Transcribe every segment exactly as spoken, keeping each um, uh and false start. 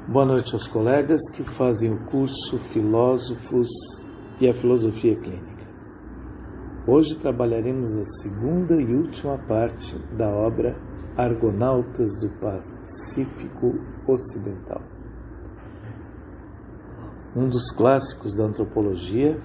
Boa noite aos colegas que fazem o curso Filósofos e a Filosofia Clínica. Hoje trabalharemos a segunda e última parte da obra Argonautas do Pacífico Ocidental, um dos clássicos da antropologia,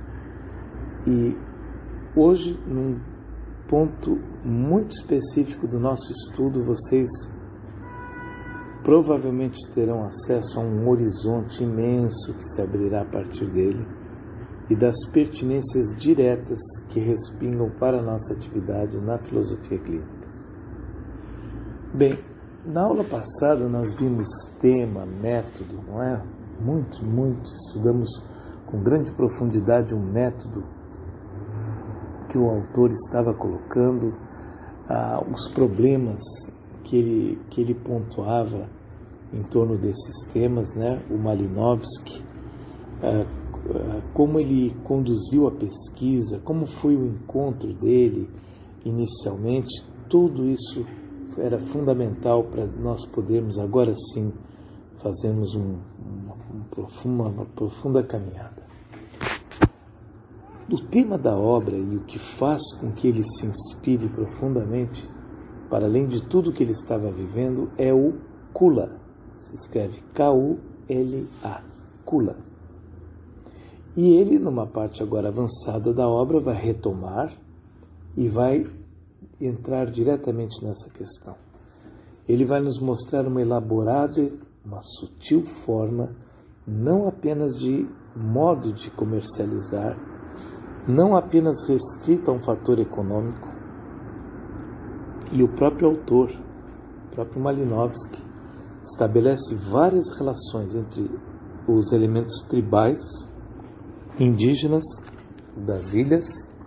e hoje, num ponto muito específico do nosso estudo, vocês provavelmente terão acesso a um horizonte imenso que se abrirá a partir dele e das pertinências diretas que respingam para a nossa atividade na filosofia clínica. Bem, na aula passada nós vimos tema, método, não é? Muito, muito, estudamos com grande profundidade um método que o autor estava colocando, ah, os problemas que ele, que ele pontuava em torno desses temas, né? O Malinowski, ah, ah, como ele conduziu a pesquisa, como foi o encontro dele inicialmente, tudo isso era fundamental para nós podermos agora sim fazermos um, uma, um profunda, uma profunda caminhada. O tema da obra e o que faz com que ele se inspire profundamente, para além de tudo que ele estava vivendo, é o Kula. Se escreve K U L A, Kula. E ele, numa parte agora avançada da obra, vai retomar e vai entrar diretamente nessa questão. Ele vai nos mostrar uma elaborada, uma sutil forma, não apenas de modo de comercializar, não apenas restrita a um fator econômico. E o próprio autor, o próprio Malinowski, estabelece várias relações entre os elementos tribais, indígenas das ilhas,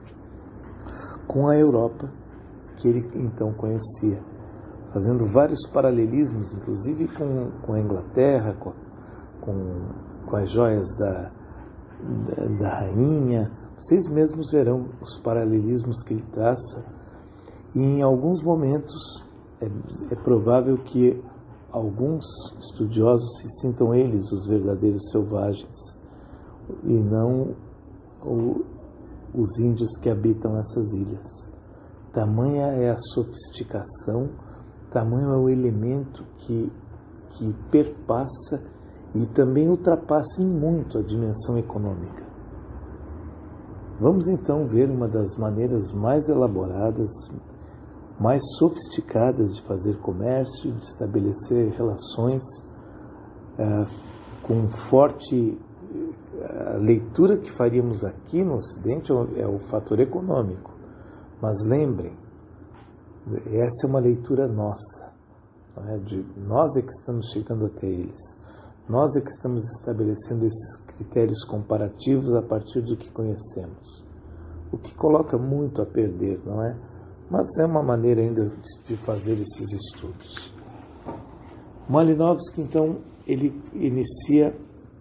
com a Europa, que ele então conhecia, fazendo vários paralelismos, inclusive com, com a Inglaterra, com, com, com as joias da, da, da rainha. Vocês mesmos verão os paralelismos que ele traça, e em alguns momentos é, é provável que alguns estudiosos se sintam eles os verdadeiros selvagens e não o, os índios que habitam essas ilhas. Tamanha é a sofisticação, tamanho é o elemento que, que perpassa e também ultrapassa em muito a dimensão econômica. Vamos então ver uma das maneiras mais elaboradas, mais sofisticadas de fazer comércio, de estabelecer relações, eh, com forte eh, leitura que faríamos aqui no Ocidente é o fator econômico. Mas lembrem, essa é uma leitura nossa, não é? De, nós é que estamos chegando até eles, nós é que estamos estabelecendo esses critérios comparativos a partir do que conhecemos, o que coloca muito a perder, não é? Mas é uma maneira ainda de fazer esses estudos. Malinowski, então, ele inicia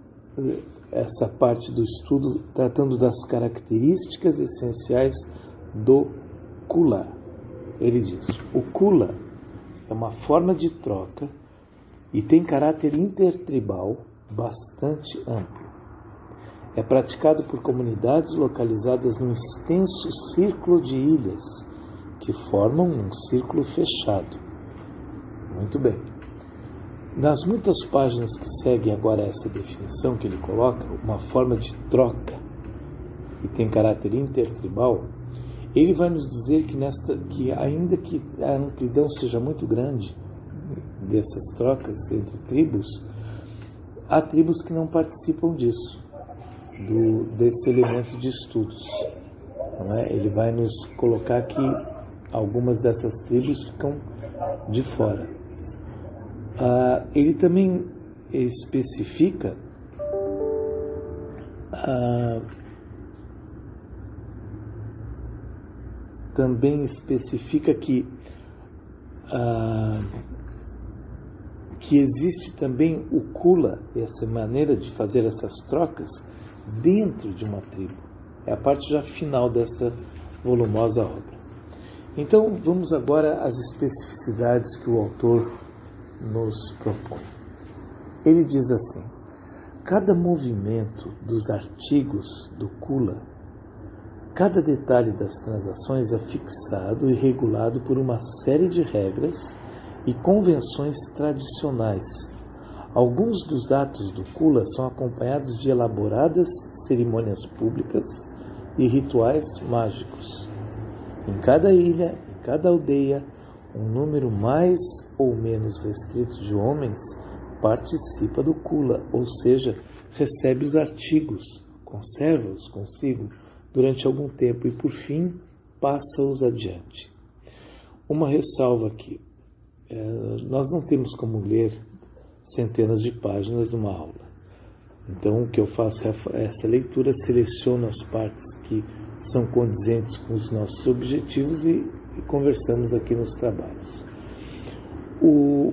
essa parte do estudo tratando das características essenciais do Kula. Ele diz: o Kula é uma forma de troca e tem caráter intertribal bastante amplo. É praticado por comunidades localizadas num extenso círculo de ilhas que formam um círculo fechado. Muito bem. Nas muitas páginas que seguem agora essa definição que ele coloca, uma forma de troca e tem caráter intertribal, ele vai nos dizer que, nesta, que ainda que a amplidão seja muito grande dessas trocas entre tribos, há tribos que não participam disso, do, desse elemento de estudos. Não é? Ele vai nos colocar que algumas dessas tribos ficam de fora. Ah, ele também especifica ah, também especifica que ah, que existe também o Kula, essa maneira de fazer essas trocas dentro de uma tribo. É a parte já final dessa volumosa obra. Então, vamos agora às especificidades que o autor nos propõe. Ele diz assim: cada movimento dos artigos do Kula, cada detalhe das transações é fixado e regulado por uma série de regras e convenções tradicionais. Alguns dos atos do Kula são acompanhados de elaboradas cerimônias públicas e rituais mágicos. Em cada ilha, em cada aldeia, um número mais ou menos restrito de homens participa do Kula, ou seja, recebe os artigos, conserva-os consigo durante algum tempo e, por fim, passa-os adiante. Uma ressalva aqui. É, nós não temos como ler centenas de páginas numa aula. Então, o que eu faço é essa leitura, seleciono as partes que são condizentes com os nossos objetivos e, e conversamos aqui nos trabalhos. O,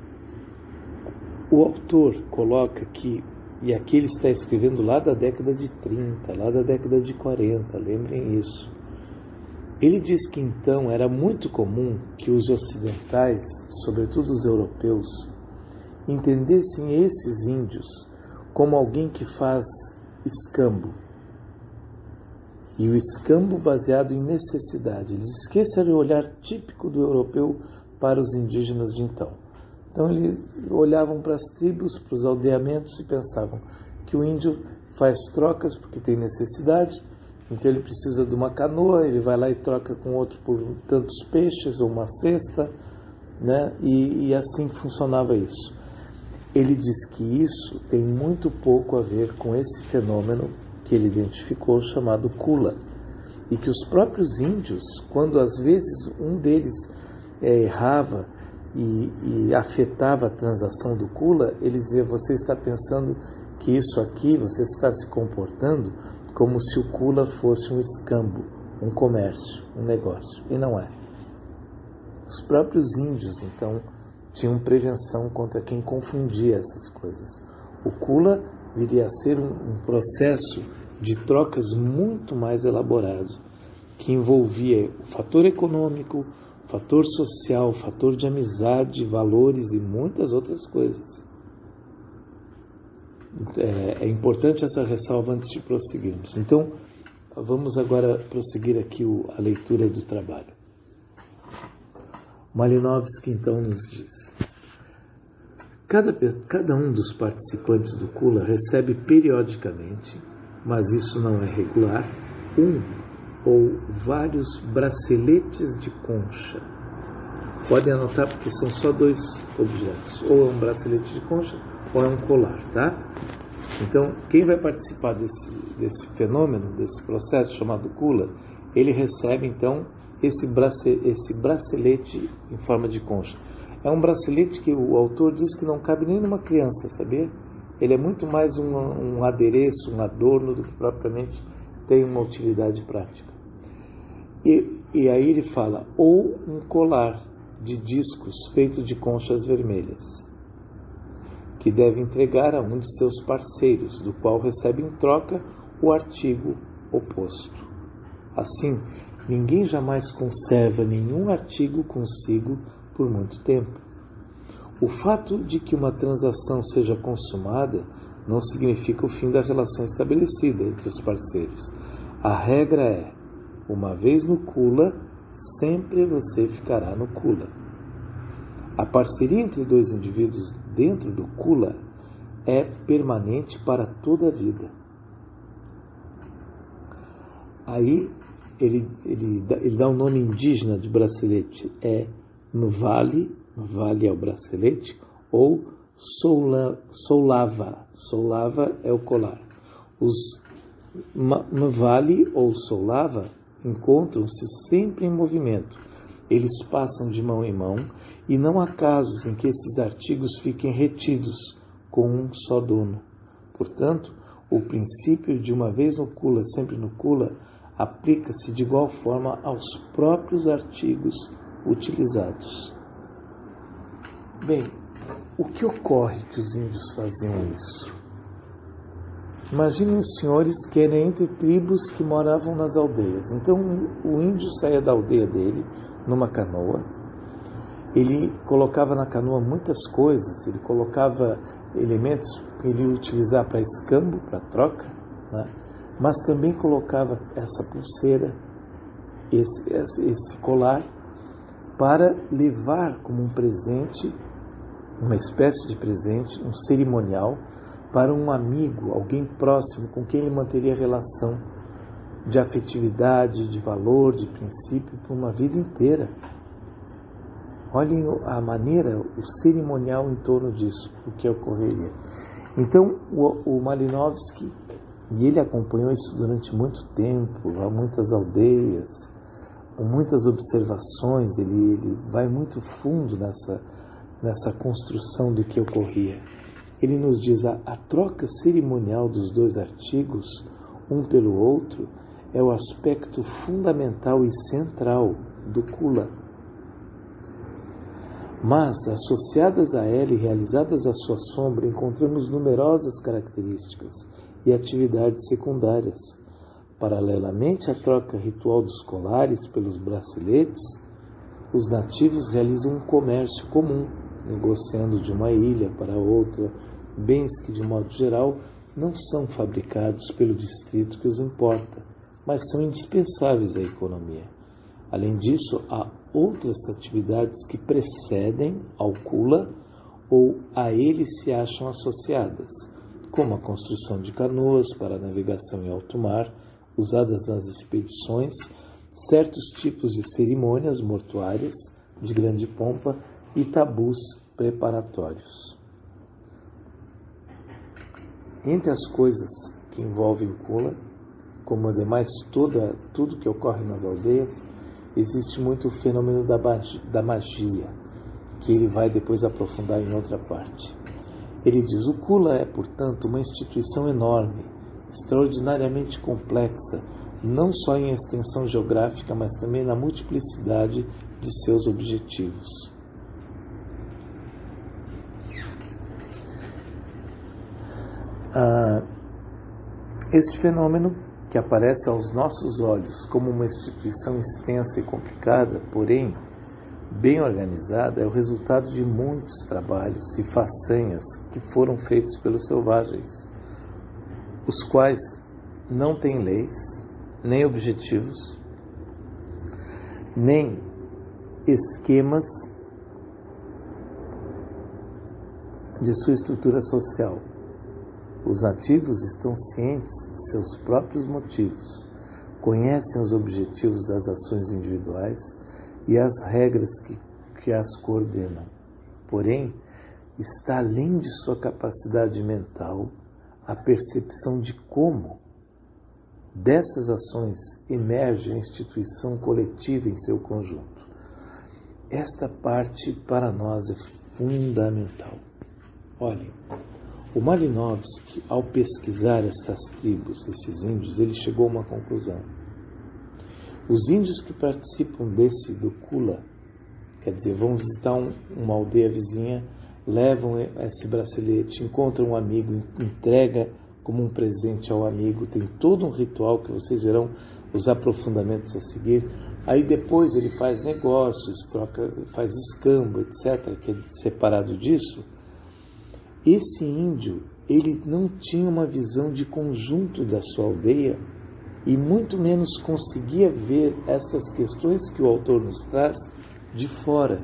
o autor coloca aqui, e aqui ele está escrevendo lá da década de trinta, lá da década de quarenta, lembrem isso. Ele diz que então era muito comum que os ocidentais, sobretudo os europeus, entendessem esses índios como alguém que faz escambo. E o escambo baseado em necessidade. Eles esqueceram o olhar típico do europeu para os indígenas de então. Então eles olhavam para as tribos, para os aldeamentos e pensavam que o índio faz trocas porque tem necessidade, então ele precisa de uma canoa, ele vai lá e troca com outro por tantos peixes ou uma cesta, né? e, e assim funcionava isso. Ele diz que isso tem muito pouco a ver com esse fenômeno que ele identificou, chamado Kula, e que os próprios índios, quando às vezes um deles é, errava e, e afetava a transação do Kula, ele dizia: você está pensando que isso aqui, você está se comportando como se o Kula fosse um escambo, um comércio, um negócio, e não é. Os próprios índios, então, tinham prevenção contra quem confundia essas coisas. O Kula viria a ser um, um processo de trocas muito mais elaborado, que envolvia o fator econômico, o fator social, o fator de amizade, valores e muitas outras coisas. É, é importante essa ressalva antes de prosseguirmos. Então, vamos agora prosseguir aqui o, a leitura do trabalho. Malinovski, então, nos diz: cada, cada um dos participantes do Kula recebe periodicamente, mas isso não é regular, um ou vários braceletes de concha. Podem anotar porque são só dois objetos, ou é um bracelete de concha ou é um colar, tá? Então, quem vai participar desse, desse fenômeno, desse processo chamado Kula, ele recebe então esse, brace, esse bracelete em forma de concha. É um bracelete que o autor diz que não cabe nem numa criança, sabia? Ele é muito mais um, um adereço, um adorno, do que propriamente tem uma utilidade prática. E, e aí ele fala: ou um colar de discos feito de conchas vermelhas, que deve entregar a um de seus parceiros, do qual recebe em troca o artigo oposto. Assim, ninguém jamais conserva nenhum artigo consigo por muito tempo. O fato de que uma transação seja consumada não significa o fim da relação estabelecida entre os parceiros. A regra é: uma vez no Kula, sempre você ficará no Kula. A parceria entre dois indivíduos dentro do Kula é permanente para toda a vida. Aí ele, ele, dá, ele dá um nome indígena de bracelete, é Mvali, Mvali é o bracelete, ou soula, Soulava, Soulava é o colar. Os Mvali ou Soulava encontram-se sempre em movimento. Eles passam de mão em mão e não há casos em que esses artigos fiquem retidos com um só dono. Portanto, o princípio de uma vez no Kula, sempre no Kula, aplica-se de igual forma aos próprios artigos utilizados. Bem, o que ocorre que os índios faziam isso? Imaginem os senhores que eram entre tribos que moravam nas aldeias. Então, o índio saía da aldeia dele numa canoa. Ele colocava na canoa muitas coisas. Ele colocava elementos ele ia utilizar para escambo, para troca, né? Mas também colocava essa pulseira, esse, esse colar, para levar como um presente, uma espécie de presente, um cerimonial, para um amigo, alguém próximo, com quem ele manteria relação de afetividade, de valor, de princípio, por uma vida inteira. Olhem a maneira, o cerimonial em torno disso, o que ocorreria. Então, o, o Malinowski, e ele acompanhou isso durante muito tempo, há muitas aldeias, com muitas observações, ele, ele vai muito fundo nessa, nessa construção do que ocorria. Ele nos diz a, a troca cerimonial dos dois artigos, um pelo outro, é o aspecto fundamental e central do Kula. Mas, associadas a ela e realizadas à sua sombra, encontramos numerosas características e atividades secundárias. Paralelamente à troca ritual dos colares pelos braceletes, os nativos realizam um comércio comum, negociando de uma ilha para outra bens que, de modo geral, não são fabricados pelo distrito que os importa, mas são indispensáveis à economia. Além disso, há outras atividades que precedem ao Kula ou a ele se acham associadas, como a construção de canoas para a navegação em alto mar, usadas nas expedições, certos tipos de cerimônias mortuárias de grande pompa e tabus preparatórios. Entre as coisas que envolvem o Kula, como ademais toda, tudo que ocorre nas aldeias, existe muito o fenômeno da magia, da magia, que ele vai depois aprofundar em outra parte. Ele diz, o Kula é, portanto, uma instituição enorme, extraordinariamente complexa, não só em extensão geográfica, mas também na multiplicidade de seus objetivos. Ah, este fenômeno, que aparece aos nossos olhos como uma instituição extensa e complicada, porém bem organizada, é o resultado de muitos trabalhos e façanhas que foram feitos pelos selvagens, os quais não têm leis, nem objetivos, nem esquemas de sua estrutura social. Os nativos estão cientes de seus próprios motivos, conhecem os objetivos das ações individuais e as regras que, que as coordenam. Porém, está além de sua capacidade mental a percepção de como dessas ações emerge a instituição coletiva em seu conjunto. Esta parte para nós é fundamental. Olhem, o Malinowski, ao pesquisar essas tribos, esses índios, ele chegou a uma conclusão. Os índios que participam desse, do Kula, quer dizer, vão visitar um, uma aldeia vizinha, levam esse bracelete, encontram um amigo, entrega como um presente ao amigo, tem todo um ritual que vocês verão os aprofundamentos a seguir. Aí depois ele faz negócios, troca, faz escambo, etcétera, que é separado disso. Esse índio, ele não tinha uma visão de conjunto da sua aldeia e muito menos conseguia ver essas questões que o autor nos traz de fora.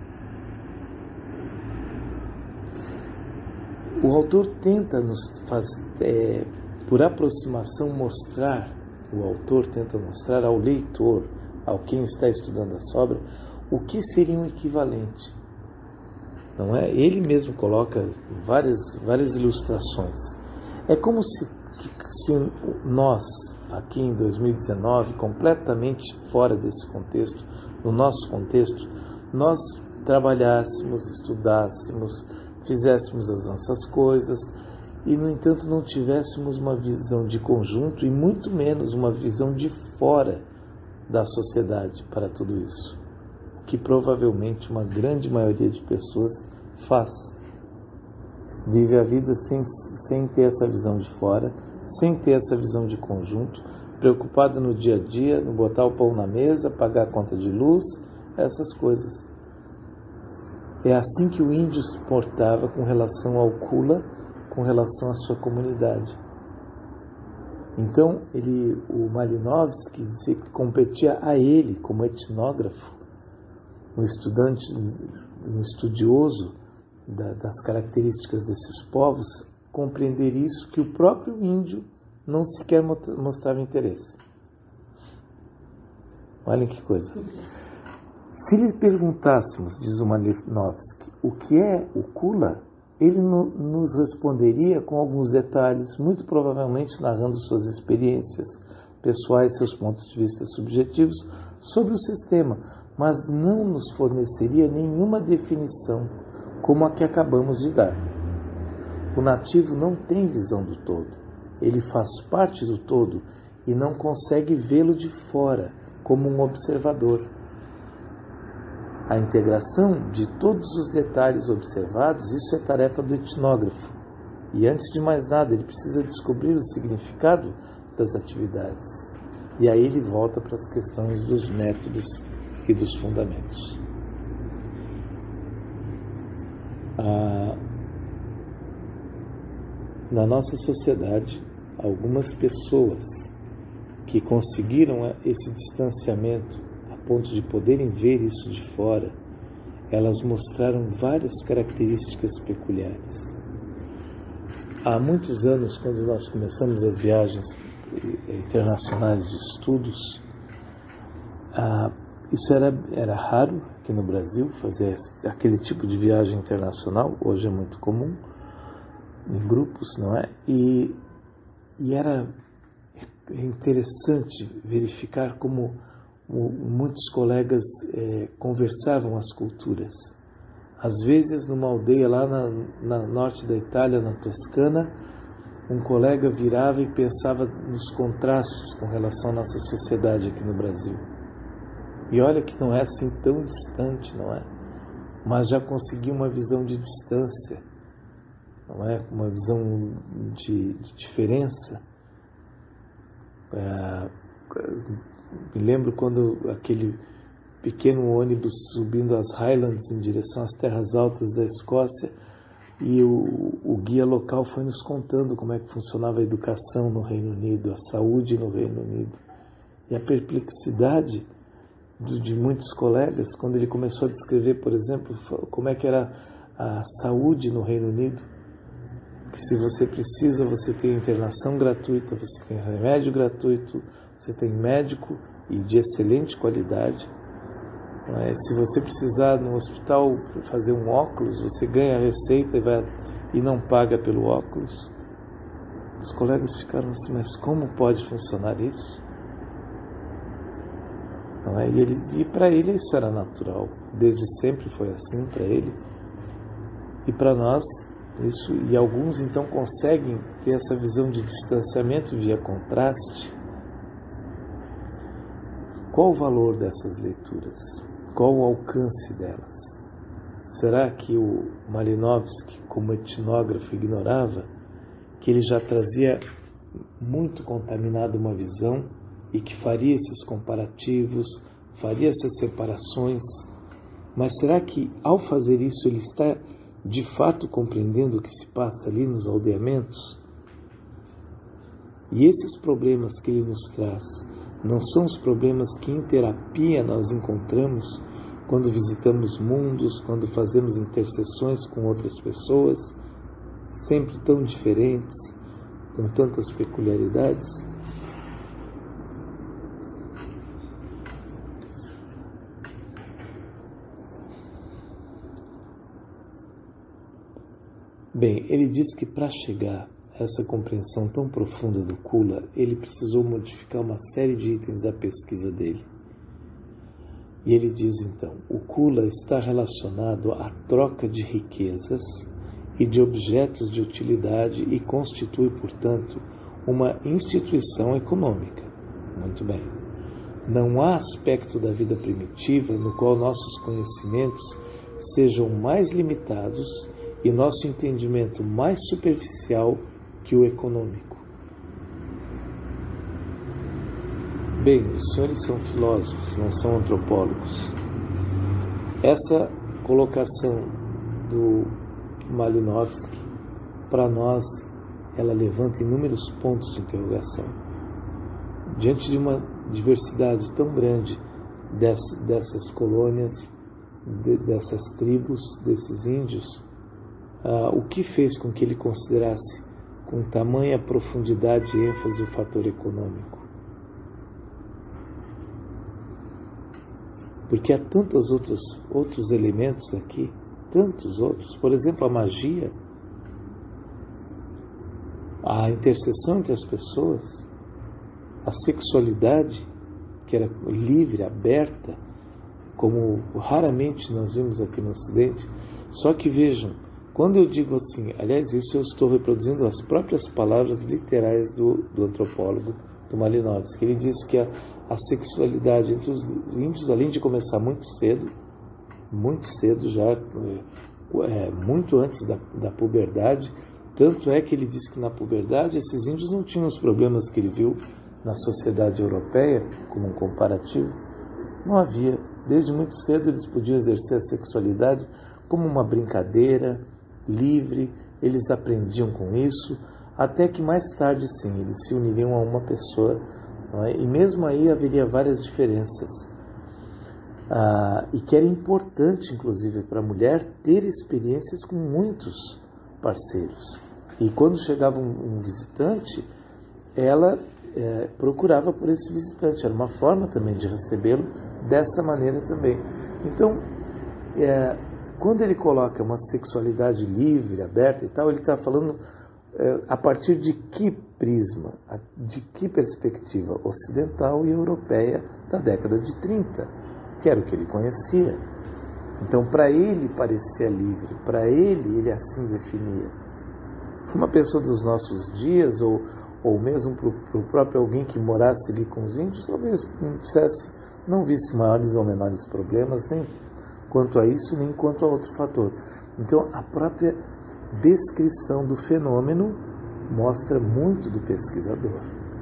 O autor tenta nos fazer, é, por aproximação, mostrar, o autor tenta mostrar ao leitor, ao quem está estudando essa obra, o que seria um equivalente. Não é? Ele mesmo coloca várias, várias ilustrações. É como se, se nós, aqui em dois mil e dezenove, completamente fora desse contexto, no nosso contexto, nós trabalhássemos, estudássemos, fizéssemos as nossas coisas e, no entanto, não tivéssemos uma visão de conjunto e muito menos uma visão de fora da sociedade para tudo isso, que provavelmente uma grande maioria de pessoas faz. Vive a vida sem, sem ter essa visão de fora, sem ter essa visão de conjunto, preocupado no dia a dia, no botar o pão na mesa, pagar a conta de luz, essas coisas. É assim que o índio se portava com relação ao Kula, com relação à sua comunidade. Então, ele, o Malinowski dizia que competia a ele, como etnógrafo, um estudante, um estudioso da, das características desses povos, compreender isso, que o próprio índio não sequer mostrava interesse. Olhem que coisa. Se lhe perguntássemos, diz o Malinowski, o que é o Kula, ele no, nos responderia com alguns detalhes, muito provavelmente narrando suas experiências pessoais, seus pontos de vista subjetivos sobre o sistema, mas não nos forneceria nenhuma definição como a que acabamos de dar. O nativo não tem visão do todo, ele faz parte do todo e não consegue vê-lo de fora, como um observador. A integração de todos os detalhes observados, isso é tarefa do etnógrafo. E antes de mais nada, ele precisa descobrir o significado das atividades. E aí ele volta para as questões dos métodos e dos fundamentos. Ah, na nossa sociedade, algumas pessoas que conseguiram esse distanciamento a ponto de poderem ver isso de fora, elas mostraram várias características peculiares. Há muitos anos, quando nós começamos as viagens internacionais de estudos, ah, isso era, era raro aqui no Brasil, fazer aquele tipo de viagem internacional, hoje é muito comum, em grupos, não é? E, e era interessante verificar como muitos colegas eh, conversavam as culturas. Às vezes, numa aldeia lá na, na norte da Itália, na Toscana, um colega virava e pensava nos contrastes com relação à nossa sociedade aqui no Brasil. E olha que não é assim tão distante, não é? Mas já conseguia uma visão de distância, não é? Uma visão de, de diferença. É, me lembro quando aquele pequeno ônibus subindo as Highlands em direção às terras altas da Escócia, e o, o guia local foi nos contando como é que funcionava a educação no Reino Unido, a saúde no Reino Unido. E a perplexidade de, de muitos colegas, quando ele começou a descrever, por exemplo, como é que era a saúde no Reino Unido, que se você precisa, você tem internação gratuita, você tem remédio gratuito, você tem médico e de excelente qualidade. É, se você precisar no hospital fazer um óculos, você ganha a receita e, vai, e não paga pelo óculos. Os colegas ficaram assim, mas como pode funcionar isso? Não é? E, ele, e para ele isso era natural, desde sempre foi assim para ele. E para nós, isso, e alguns então conseguem ter essa visão de distanciamento via contraste. Qual o valor dessas leituras? Qual o alcance delas? Será que o Malinowski, como etnógrafo, ignorava que ele já trazia muito contaminado uma visão e que faria esses comparativos, faria essas separações? Mas será que, ao fazer isso, ele está de fato compreendendo o que se passa ali nos aldeamentos? E esses problemas que ele nos traz não são os problemas que em terapia nós encontramos quando visitamos mundos, quando fazemos intercessões com outras pessoas, sempre tão diferentes, com tantas peculiaridades? Bem, ele diz que para chegar a essa compreensão tão profunda do Kula, ele precisou modificar uma série de itens da pesquisa dele. E ele diz então, o Kula está relacionado à troca de riquezas e de objetos de utilidade e constitui, portanto, uma instituição econômica. Muito bem. Não há aspecto da vida primitiva no qual nossos conhecimentos sejam mais limitados e nosso entendimento mais superficial que o econômico. Bem, os senhores são filósofos, não são antropólogos. Essa colocação do Malinowski, para nós, ela levanta inúmeros pontos de interrogação. Diante de uma diversidade tão grande dessas, dessas colônias, de, dessas tribos, desses índios, uh, o que fez com que ele considerasse com tamanha profundidade e ênfase o fator econômico? Porque há tantos outros, outros elementos aqui, tantos outros, por exemplo, a magia, a interseção entre as pessoas, a sexualidade, que era livre, aberta, como raramente nós vimos aqui no Ocidente. Só que vejam, quando eu digo assim, aliás, isso eu estou reproduzindo as próprias palavras literais do, do antropólogo, do Malinowski. Ele diz que a, a sexualidade entre os índios, além de começar muito cedo, muito cedo já, é, muito antes da, da puberdade, tanto é que ele diz que na puberdade esses índios não tinham os problemas que ele viu na sociedade europeia, como um comparativo. Não havia. Desde muito cedo eles podiam exercer a sexualidade como uma brincadeira, livre, eles aprendiam com isso, até que mais tarde sim, eles se uniriam a uma pessoa, não é? E mesmo aí haveria várias diferenças. Ah, e que era importante, inclusive, para a mulher ter experiências com muitos parceiros. E quando chegava um, um visitante, ela é, procurava por esse visitante. Era uma forma também de recebê-lo dessa maneira também. Então, é, quando ele coloca uma sexualidade livre, aberta e tal, ele está falando é, a partir de que prisma, de que perspectiva ocidental e europeia da década de trinta, que era o que ele conhecia. Então, para ele parecia livre, para ele, ele assim definia. Uma pessoa dos nossos dias, ou, ou mesmo para o próprio alguém que morasse ali com os índios, talvez não dissesse, não visse maiores ou menores problemas, nem quanto a isso, nem quanto a outro fator. Então, a própria descrição do fenômeno mostra muito do pesquisador.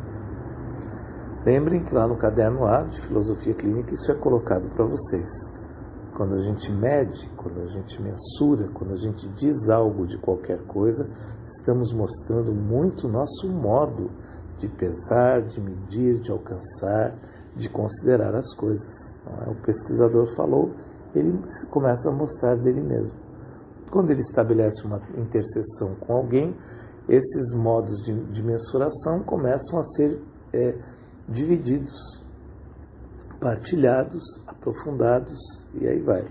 Lembrem que lá no caderno A de Filosofia Clínica isso é colocado para vocês. Quando a gente mede, quando a gente mensura, quando a gente diz algo de qualquer coisa, estamos mostrando muito o nosso modo de pesar, de medir, de alcançar, de considerar as coisas. O pesquisador falou, ele começa a mostrar dele mesmo. Quando ele estabelece uma interseção com alguém, esses modos de, de mensuração começam a ser é, divididos, partilhados, aprofundados, e aí vai.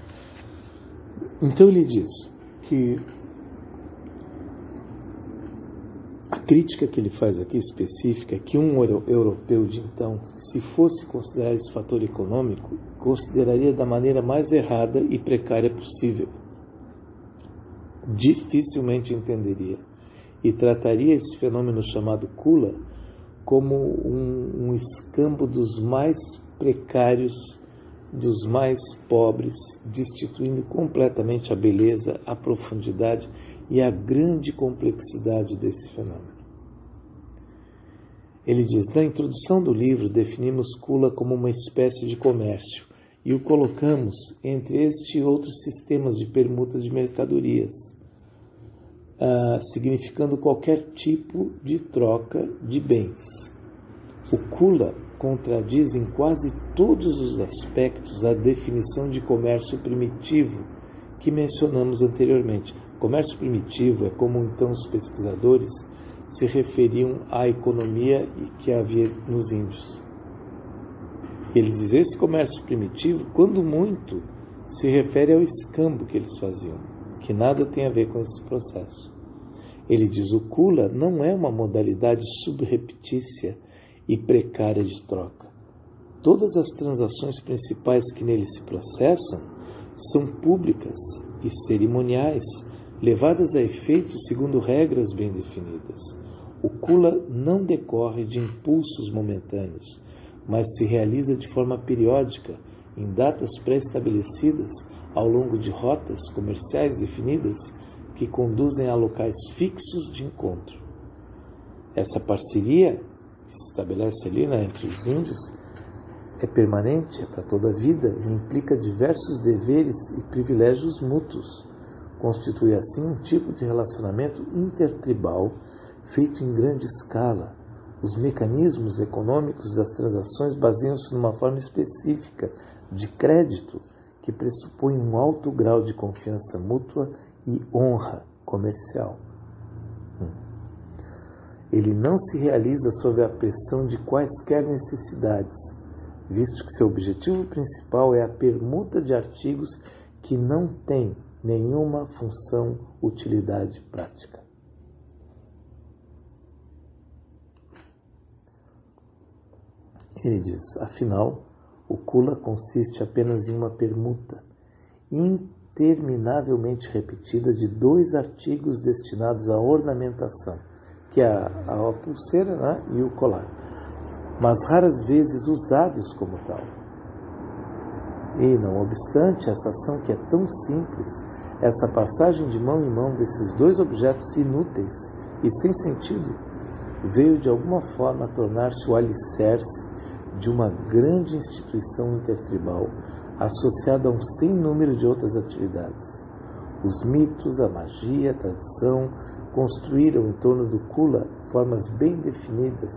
Então ele diz que a crítica que ele faz aqui específica é que um europeu de então, se fosse considerar esse fator econômico, consideraria da maneira mais errada e precária possível. Dificilmente entenderia. E trataria esse fenômeno chamado Kula como um, um escambo dos mais precários, dos mais pobres, destituindo completamente a beleza, a profundidade e a grande complexidade desse fenômeno. Ele diz, na introdução do livro, definimos Kula como uma espécie de comércio e o colocamos entre este e outros sistemas de permuta de mercadorias, uh, significando qualquer tipo de troca de bens. O Kula contradiz em quase todos os aspectos a definição de comércio primitivo que mencionamos anteriormente. Comércio primitivo é como então os pesquisadores se referiam à economia que havia nos índios. Ele diz, esse comércio primitivo, quando muito, se refere ao escambo que eles faziam, que nada tem a ver com esse processo. Ele diz, o Kula não é uma modalidade subreptícia e precária de troca. Todas as transações principais que nele se processam são públicas e cerimoniais, levadas a efeito segundo regras bem definidas. O Kula não decorre de impulsos momentâneos, mas se realiza de forma periódica, em datas pré-estabelecidas, ao longo de rotas comerciais definidas, que conduzem a locais fixos de encontro. Essa parceria que se estabelece ali, né, entre os índios é permanente, é para toda a vida e implica diversos deveres e privilégios mútuos. Constitui assim um tipo de relacionamento intertribal feito em grande escala. Os mecanismos econômicos das transações baseiam-se numa forma específica de crédito que pressupõe um alto grau de confiança mútua e honra comercial. Ele não se realiza sob a pressão de quaisquer necessidades, visto que seu objetivo principal é a permuta de artigos que não têm nenhuma função, utilidade prática. Ele diz, afinal, o kula consiste apenas em uma permuta interminavelmente repetida de dois artigos destinados à ornamentação, que é a, a pulseira, né, e o colar, mas raras vezes usados como tal. E, não obstante essa ação que é tão simples, essa passagem de mão em mão desses dois objetos inúteis e sem sentido veio de alguma forma a tornar-se o alicerce de uma grande instituição intertribal associada a um sem número de outras atividades. Os mitos, a magia, a tradição construíram em torno do kula formas bem definidas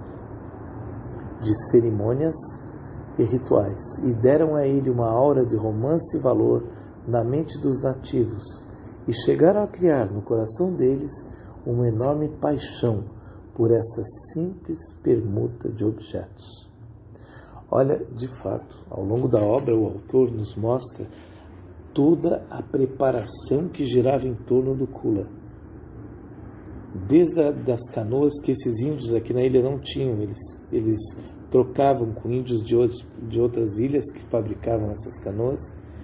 de cerimônias e rituais e deram a ele uma aura de romance e valor na mente dos nativos e chegaram a criar no coração deles uma enorme paixão por essa simples permuta de objetos. Olha, de fato, ao longo da obra o autor nos mostra toda a preparação que girava em torno do kula. Desde as das canoas que esses índios aqui na ilha não tinham, eles, eles trocavam com índios de, outros, de outras ilhas que fabricavam essas canoas,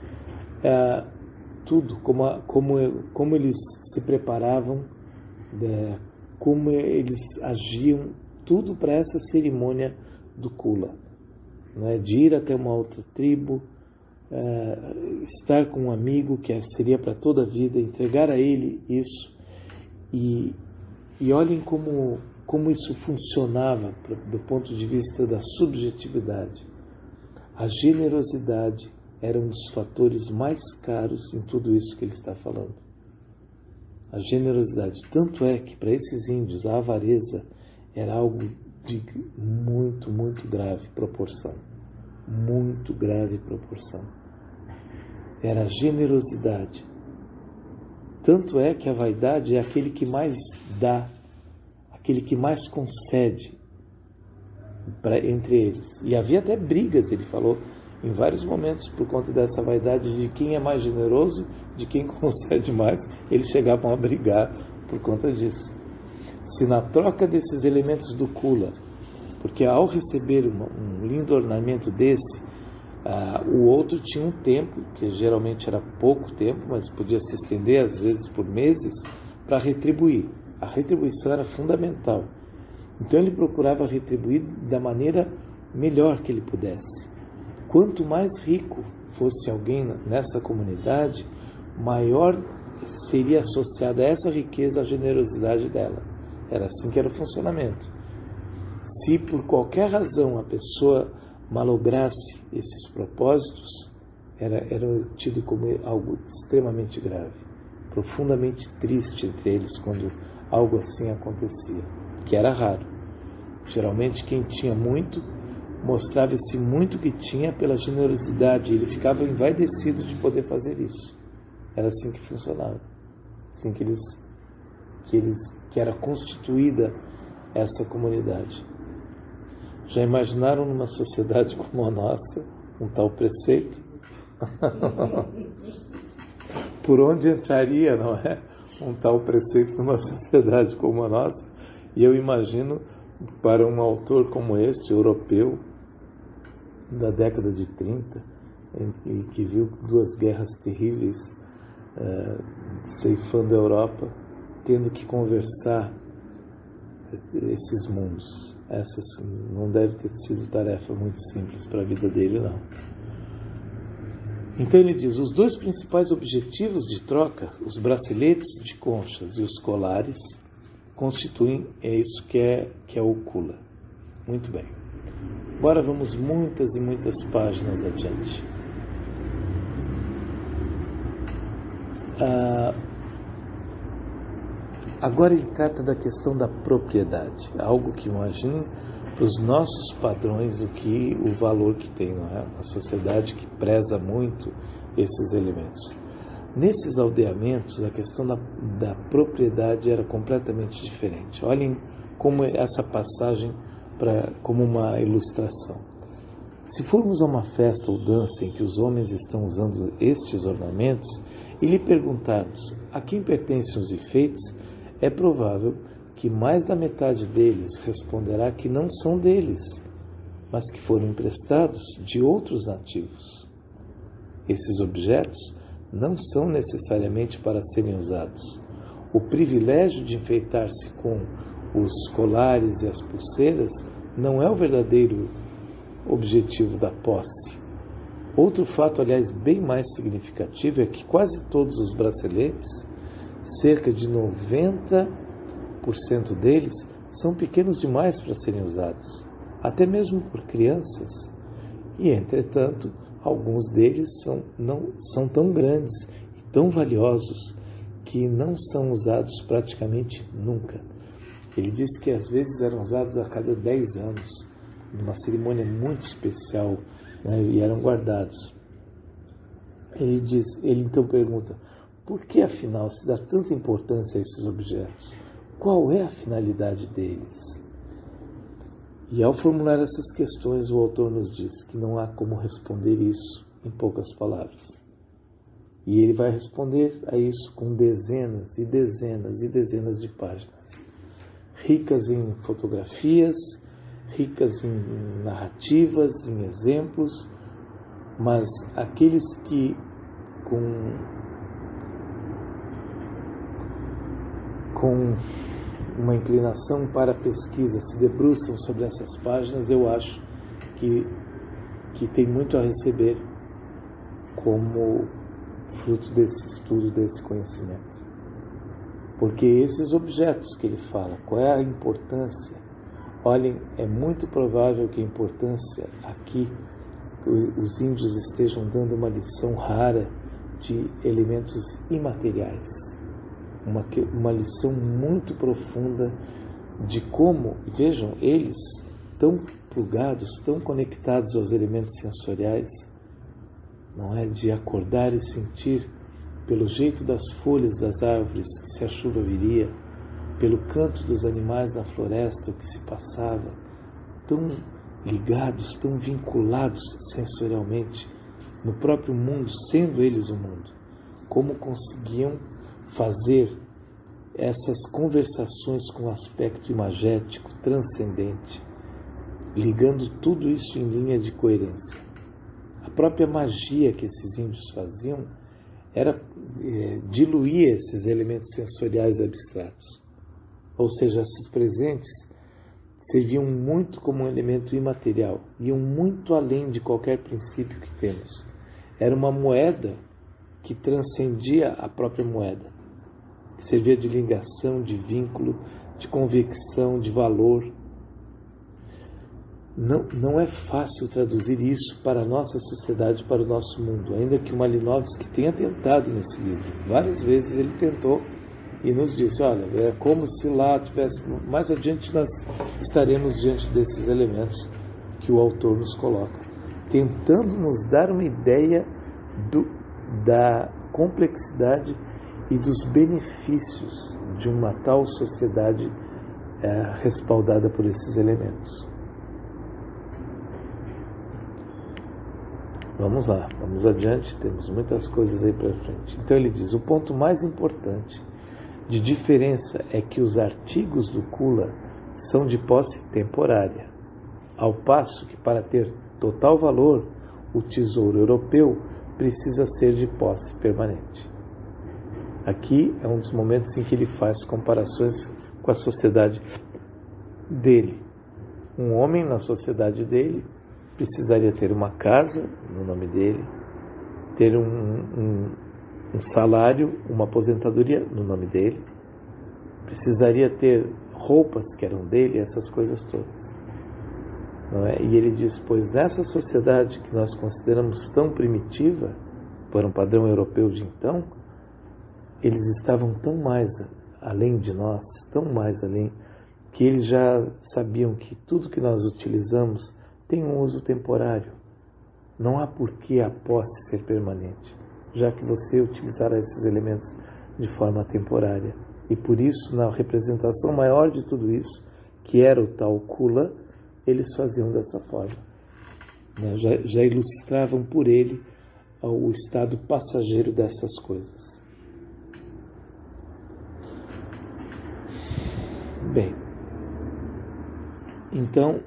é, tudo, como, a, como, como eles se preparavam, é, como eles agiam, tudo para essa cerimônia do kula, né, de ir até uma outra tribo, é, estar com um amigo que seria para toda a vida, entregar a ele isso. E, e olhem como, como isso funcionava do ponto de vista da subjetividade. A generosidade era um dos fatores mais caros em tudo isso que ele está falando. A generosidade. Tanto é que para esses índios a avareza era algo de muito, muito grave proporção. Muito grave proporção. Era a generosidade. Tanto é que a vaidade é aquele que mais dá, aquele que mais concede pra, entre eles. E havia até brigas, ele falou, em vários momentos, por conta dessa vaidade de quem é mais generoso, de quem concede mais. Eles chegavam a brigar por conta disso. Se na troca desses elementos do kula, porque ao receber uma, um lindo ornamento desse, Uh, o outro tinha um tempo, que geralmente era pouco tempo, mas podia se estender às vezes por meses, para retribuir. A retribuição era fundamental. Então ele procurava retribuir da maneira melhor que ele pudesse. Quanto mais rico fosse alguém nessa comunidade, maior seria associada a essa riqueza a generosidade dela. Era assim que era o funcionamento. Se por qualquer razão a pessoa malograsse esses propósitos, era, era tido como algo extremamente grave, profundamente triste entre eles quando algo assim acontecia, que era raro. Geralmente quem tinha muito mostrava esse muito que tinha pela generosidade, e ele ficava envaidecido de poder fazer isso. Era assim que funcionava, assim que eles, que eles, que era constituída essa comunidade. Já imaginaram numa sociedade como a nossa, um tal preceito? Por onde entraria, não é? Um tal preceito numa sociedade como a nossa? E eu imagino, para um autor como este, europeu, da década de trinta, e que viu duas guerras terríveis eh, ceifando a Europa, tendo que conversar esses mundos. Essa não deve ter sido tarefa muito simples para a vida dele, não. Então ele diz, os dois principais objetivos de troca, os braceletes de conchas e os colares, constituem é isso que é, que é o kula. Muito bem. Agora vamos muitas e muitas páginas adiante. Ah, agora ele trata da questão da propriedade, algo que imagine para os nossos padrões o que o valor que tem, não é? Uma sociedade que preza muito esses elementos. Nesses aldeamentos, a questão da, da propriedade era completamente diferente. Olhem como essa passagem pra, como uma ilustração. Se formos a uma festa ou dança em que os homens estão usando estes ornamentos e lhe perguntarmos a quem pertencem os enfeites, é provável que mais da metade deles responderá que não são deles, mas que foram emprestados de outros nativos. Esses objetos não são necessariamente para serem usados. O privilégio de enfeitar-se com os colares e as pulseiras não é o verdadeiro objetivo da posse. Outro fato, aliás, bem mais significativo é que quase todos os braceletes, cerca de noventa por cento deles, são pequenos demais para serem usados, até mesmo por crianças. E, entretanto, alguns deles são, não, são tão grandes e tão valiosos que não são usados praticamente nunca. Ele diz que às vezes eram usados a cada dez anos, numa cerimônia muito especial, né, e eram guardados. Ele diz, ele então pergunta, por que afinal se dá tanta importância a esses objetos? Qual é a finalidade deles? E ao formular essas questões, o autor nos diz que não há como responder isso em poucas palavras. E ele vai responder a isso com dezenas e dezenas e dezenas de páginas, ricas em fotografias, ricas em narrativas, em exemplos, mas aqueles que com, com uma inclinação para a pesquisa se debruçam sobre essas páginas, eu acho que, que tem muito a receber como fruto desse estudo, desse conhecimento. Porque esses objetos que ele fala, qual é a importância? Olhem, é muito provável que a importância aqui, os índios estejam dando uma lição rara de elementos imateriais. Uma, uma lição muito profunda de como, vejam, eles tão plugados, tão conectados aos elementos sensoriais, não é? De acordar e sentir pelo jeito das folhas das árvores que se a chuva viria, pelo canto dos animais na floresta, o que se passava, tão ligados, tão vinculados sensorialmente no próprio mundo, sendo eles o mundo. Como conseguiam fazer essas conversações com um aspecto imagético, transcendente, ligando tudo isso em linha de coerência. A própria magia que esses índios faziam era é, diluir esses elementos sensoriais abstratos. Ou seja, esses presentes serviam muito como um elemento imaterial, iam muito além de qualquer princípio que temos. Era uma moeda que transcendia a própria moeda, que servia de ligação, de vínculo, de convicção, de valor. Não, não é fácil traduzir isso para a nossa sociedade, para o nosso mundo, ainda que o Malinowski tenha tentado nesse livro. Várias vezes ele tentou e nos disse, olha, é como se lá tivesse... Mais adiante nós estaremos diante desses elementos que o autor nos coloca, tentando nos dar uma ideia do, da complexidade e dos benefícios de uma tal sociedade é, respaldada por esses elementos. Vamos lá, vamos adiante, temos muitas coisas aí para frente. Então ele diz, o ponto mais importante de diferença é que os artigos do Kula são de posse temporária, ao passo que para ter total valor, o tesouro europeu precisa ser de posse permanente. Aqui é um dos momentos em que ele faz comparações com a sociedade dele. Um homem na sociedade dele precisaria ter uma casa no nome dele, ter um, um, um salário, uma aposentadoria no nome dele, precisaria ter roupas que eram dele, essas coisas todas. não é? E ele diz, pois nessa sociedade que nós consideramos tão primitiva, para um padrão europeu de então, eles estavam tão mais além de nós, tão mais além, que eles já sabiam que tudo que nós utilizamos tem um uso temporário. Não há por que a posse ser permanente, já que você utilizará esses elementos de forma temporária. E por isso, na representação maior de tudo isso, que era o tal Kula, eles faziam dessa forma. Né? Já, já ilustravam por ele o estado passageiro dessas coisas. Bem, então,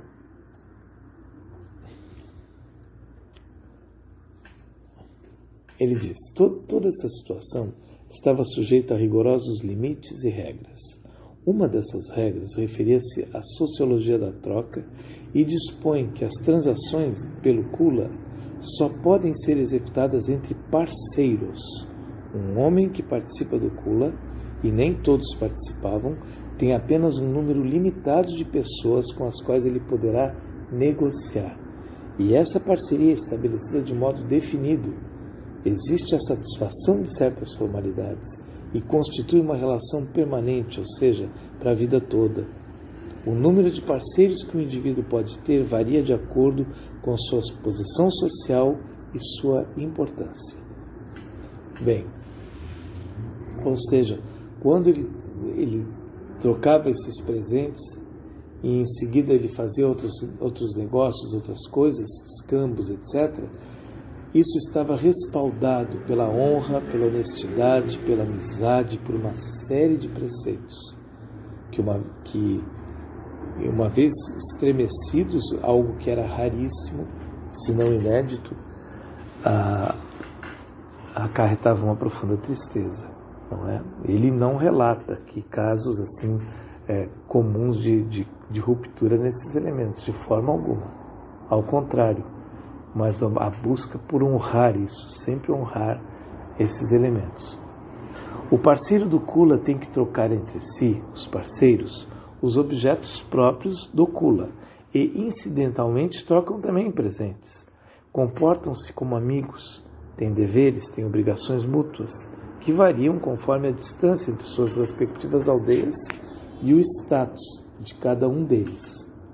ele diz, to, toda essa situação estava sujeita a rigorosos limites e regras. Uma dessas regras referia-se à sociologia da troca e dispõe que as transações pelo Kula só podem ser executadas entre parceiros. Um homem que participa do Kula, e nem todos participavam, tem apenas um número limitado de pessoas com as quais ele poderá negociar. E essa parceria é estabelecida de modo definido. Existe a satisfação de certas formalidades e constitui uma relação permanente, ou seja, para a vida toda. O número de parceiros que o indivíduo pode ter varia de acordo com sua posição social e sua importância. Bem, ou seja, quando ele, ele trocava esses presentes e em seguida ele fazia outros, outros negócios, outras coisas, escambos, etcétera, isso estava respaldado pela honra, pela honestidade, pela amizade, por uma série de preceitos que uma, que, uma vez estremecidos, algo que era raríssimo, se não inédito, ah, acarretava uma profunda tristeza, não é? Ele não relata que casos assim é, comuns de, de, de ruptura nesses elementos, de forma alguma. Ao contrário, mas a busca por honrar isso, sempre honrar esses elementos. O parceiro do Kula tem que trocar entre si, os parceiros, os objetos próprios do Kula e, incidentalmente, trocam também presentes. Comportam-se como amigos, têm deveres, têm obrigações mútuas, que variam conforme a distância entre suas respectivas aldeias e o status de cada um deles.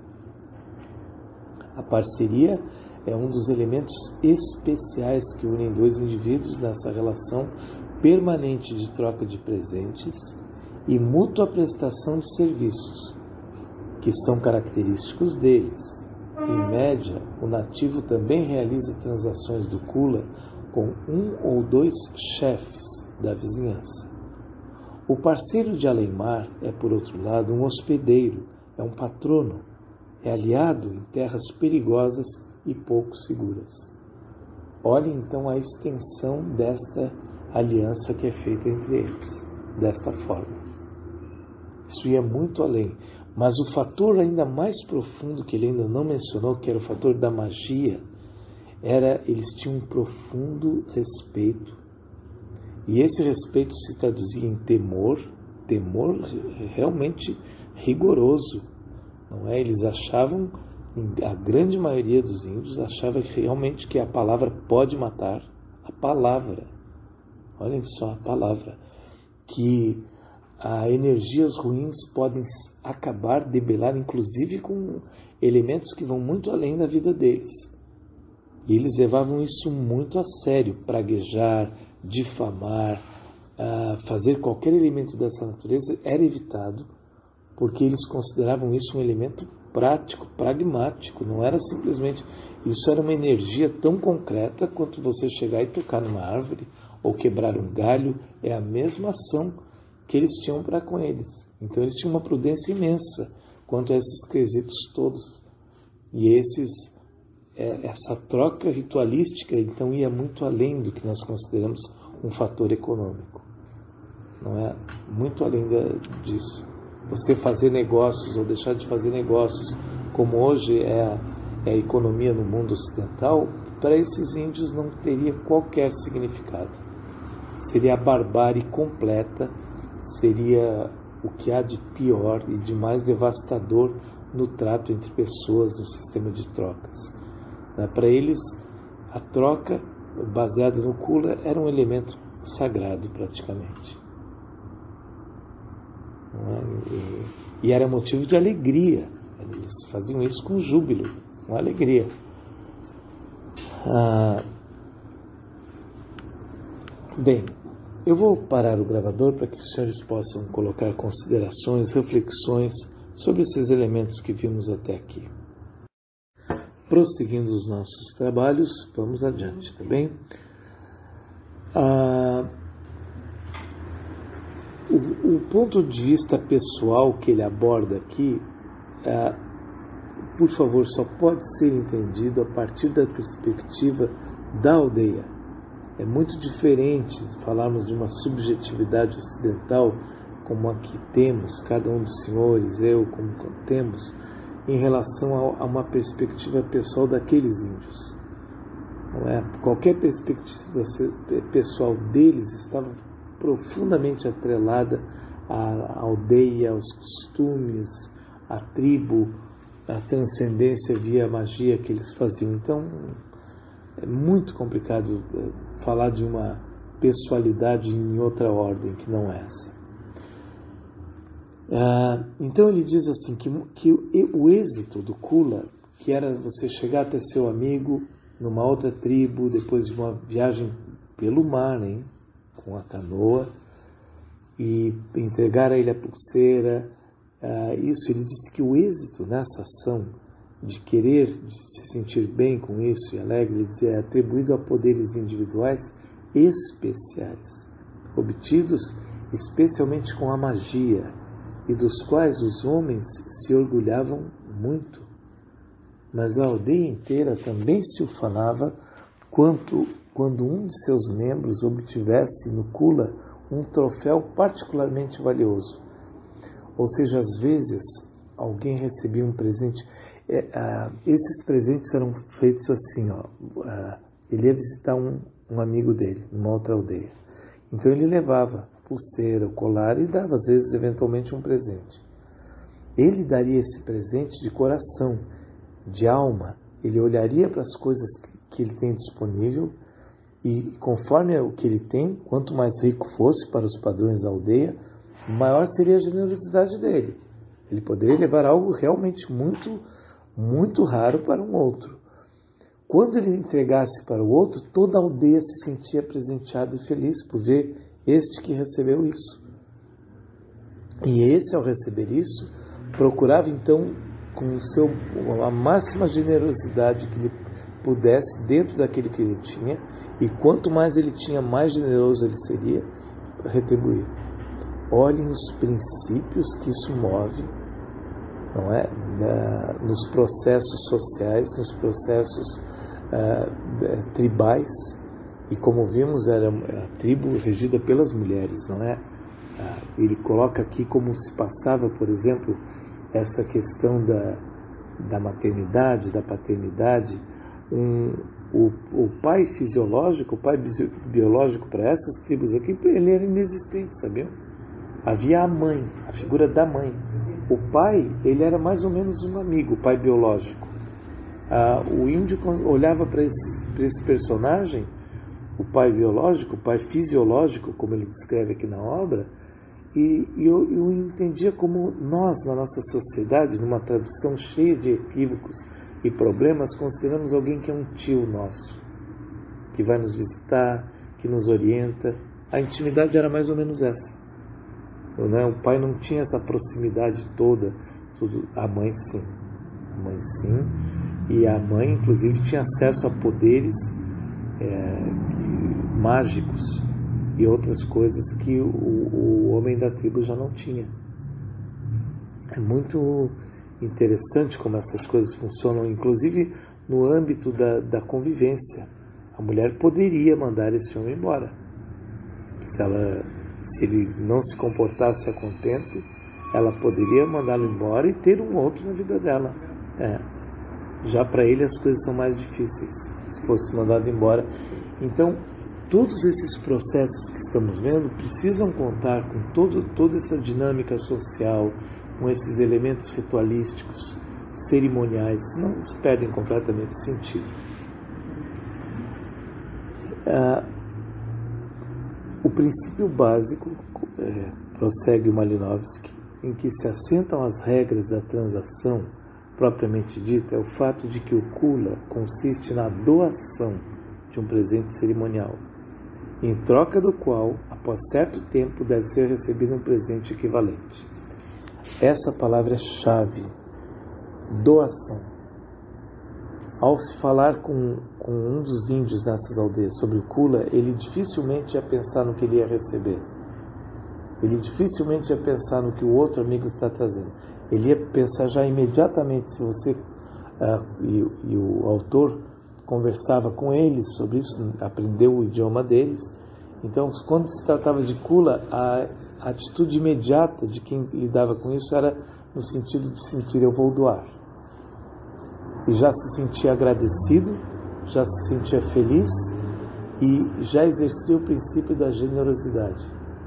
A parceria é um dos elementos especiais que unem dois indivíduos nessa relação permanente de troca de presentes e mútua prestação de serviços, que são característicos deles. Em média, o nativo também realiza transações do Kula com um ou dois chefes da vizinhança. O parceiro de além-mar é, por outro lado, um hospedeiro, é um patrono, é aliado em terras perigosas e pouco seguras. Olhe então a extensão desta aliança que é feita entre eles, desta forma. Isso ia muito além, mas o fator ainda mais profundo que ele ainda não mencionou, que era o fator da magia, era eles tinham um profundo respeito, e esse respeito se traduzia em temor, temor realmente rigoroso, não é? Eles achavam, a grande maioria dos índios achava que realmente que a palavra pode matar, a palavra, olhem só a palavra, que a energias ruins podem acabar, debelar, inclusive com elementos que vão muito além da vida deles. E eles levavam isso muito a sério, praguejar, difamar, fazer qualquer elemento dessa natureza era evitado, porque eles consideravam isso um elemento prático, pragmático, não era simplesmente, isso era uma energia tão concreta quanto você chegar e tocar numa árvore ou quebrar um galho, é a mesma ação que eles tinham para com eles. Então eles tinham uma prudência imensa quanto a esses quesitos todos. E esses, é, essa troca ritualística então ia muito além do que nós consideramos um fator econômico. Não é? Muito além da, disso. Você fazer negócios ou deixar de fazer negócios, como hoje é a, é a economia no mundo ocidental, para esses índios não teria qualquer significado. Seria a barbárie completa, seria o que há de pior e de mais devastador no trato entre pessoas no sistema de trocas. Para eles, a troca baseada no kula era um elemento sagrado praticamente. E, e era motivo de alegria. Eles faziam isso com júbilo, com alegria. Ah, bem, eu vou parar o gravador para que os senhores possam colocar considerações, reflexões sobre esses elementos que vimos até aqui. Prosseguindo os nossos trabalhos, vamos adiante, tá bem? Ah, o, o ponto de vista pessoal que ele aborda aqui, ah, por favor, só pode ser entendido a partir da perspectiva da aldeia. É muito diferente falarmos de uma subjetividade ocidental como a que temos, cada um dos senhores, eu como temos, em relação a uma perspectiva pessoal daqueles índios. Não é? Qualquer perspectiva pessoal deles estava profundamente atrelada à aldeia, aos costumes, à tribo, à transcendência via magia que eles faziam. Então, é muito complicado falar de uma pessoalidade em outra ordem que não essa. Ah, então ele diz assim que, que o, o êxito do kula, que era você chegar até seu amigo numa outra tribo depois de uma viagem pelo mar, hein, com a canoa, e entregar a ele a pulseira, ah, isso, ele disse que o êxito nessa ação de querer de se sentir bem com isso e alegre, ele dizia, é atribuído a poderes individuais especiais, obtidos especialmente com a magia, e dos quais os homens se orgulhavam muito. Mas a aldeia inteira também se ufanava quanto, quando um de seus membros obtivesse no kula um troféu particularmente valioso. Ou seja, às vezes alguém recebia um presente. É, ah, esses presentes eram feitos assim, ó, ah, ele ia visitar um, um amigo dele, numa outra aldeia. Então ele levava pulseira, o colar e dava, às vezes, eventualmente um presente. Ele daria esse presente de coração, de alma. Ele olharia para as coisas que ele tem disponível e, conforme o que ele tem, quanto mais rico fosse para os padrões da aldeia, maior seria a generosidade dele. Ele poderia levar algo realmente muito, muito raro para um outro. Quando ele entregasse para o outro, toda a aldeia se sentia presenteada e feliz por ver este que recebeu isso. E esse, ao receber isso, procurava então, com o seu, a máxima generosidade que ele pudesse, dentro daquele que ele tinha, e quanto mais ele tinha, mais generoso ele seria, retribuir. Olhem os princípios que isso move, não é? Na, nos processos sociais, nos processos uh, tribais. E como vimos, era a tribo regida pelas mulheres, não é? Ele coloca aqui como se passava, por exemplo, essa questão da, da maternidade, da paternidade. Um, o, o pai fisiológico, o pai biológico para essas tribos aqui, ele era inexistente, sabiam? Havia a mãe, a figura da mãe. O pai, ele era mais ou menos um amigo, o pai biológico. Ah, o índio olhava para esse, para esse personagem, o pai biológico, o pai fisiológico, como ele descreve aqui na obra, e, e eu, eu entendia como nós, na nossa sociedade, numa tradução cheia de equívocos e problemas, consideramos alguém que é um tio nosso, que vai nos visitar, que nos orienta. A intimidade era mais ou menos essa. Né? O pai não tinha essa proximidade toda, tudo. A mãe sim, a mãe sim, e a mãe inclusive tinha acesso a poderes é, mágicos e outras coisas que o, o homem da tribo já não tinha. É muito interessante como essas coisas funcionam, inclusive no âmbito da, da convivência. A mulher poderia mandar esse homem embora. Se, ela, se ele não se comportasse a contento, ela poderia mandá-lo embora e ter um outro na vida dela. É. Já para ele as coisas são mais difíceis, se fosse mandado embora. Então, todos esses processos que estamos vendo precisam contar com todo, toda essa dinâmica social, com esses elementos ritualísticos, cerimoniais, senão eles perdem completamente o sentido. Ah, o princípio básico, é, prossegue o Malinowski, em que se assentam as regras da transação propriamente dita, é o fato de que o kula consiste na doação de um presente cerimonial, em troca do qual, após certo tempo, deve ser recebido um presente equivalente. Essa palavra é chave, doação. Ao se falar com, com um dos índios nessas aldeias sobre o kula, ele dificilmente ia pensar no que ele ia receber. Ele dificilmente ia pensar no que o outro amigo está trazendo. Ele ia pensar já imediatamente, se você, uh, e, e o autor conversava com eles sobre isso, aprendeu o idioma deles. Então, quando se tratava de kula, a, a atitude imediata de quem lidava com isso era no sentido de sentir, eu vou doar. E já se sentia agradecido, já se sentia feliz e já exercia o princípio da generosidade.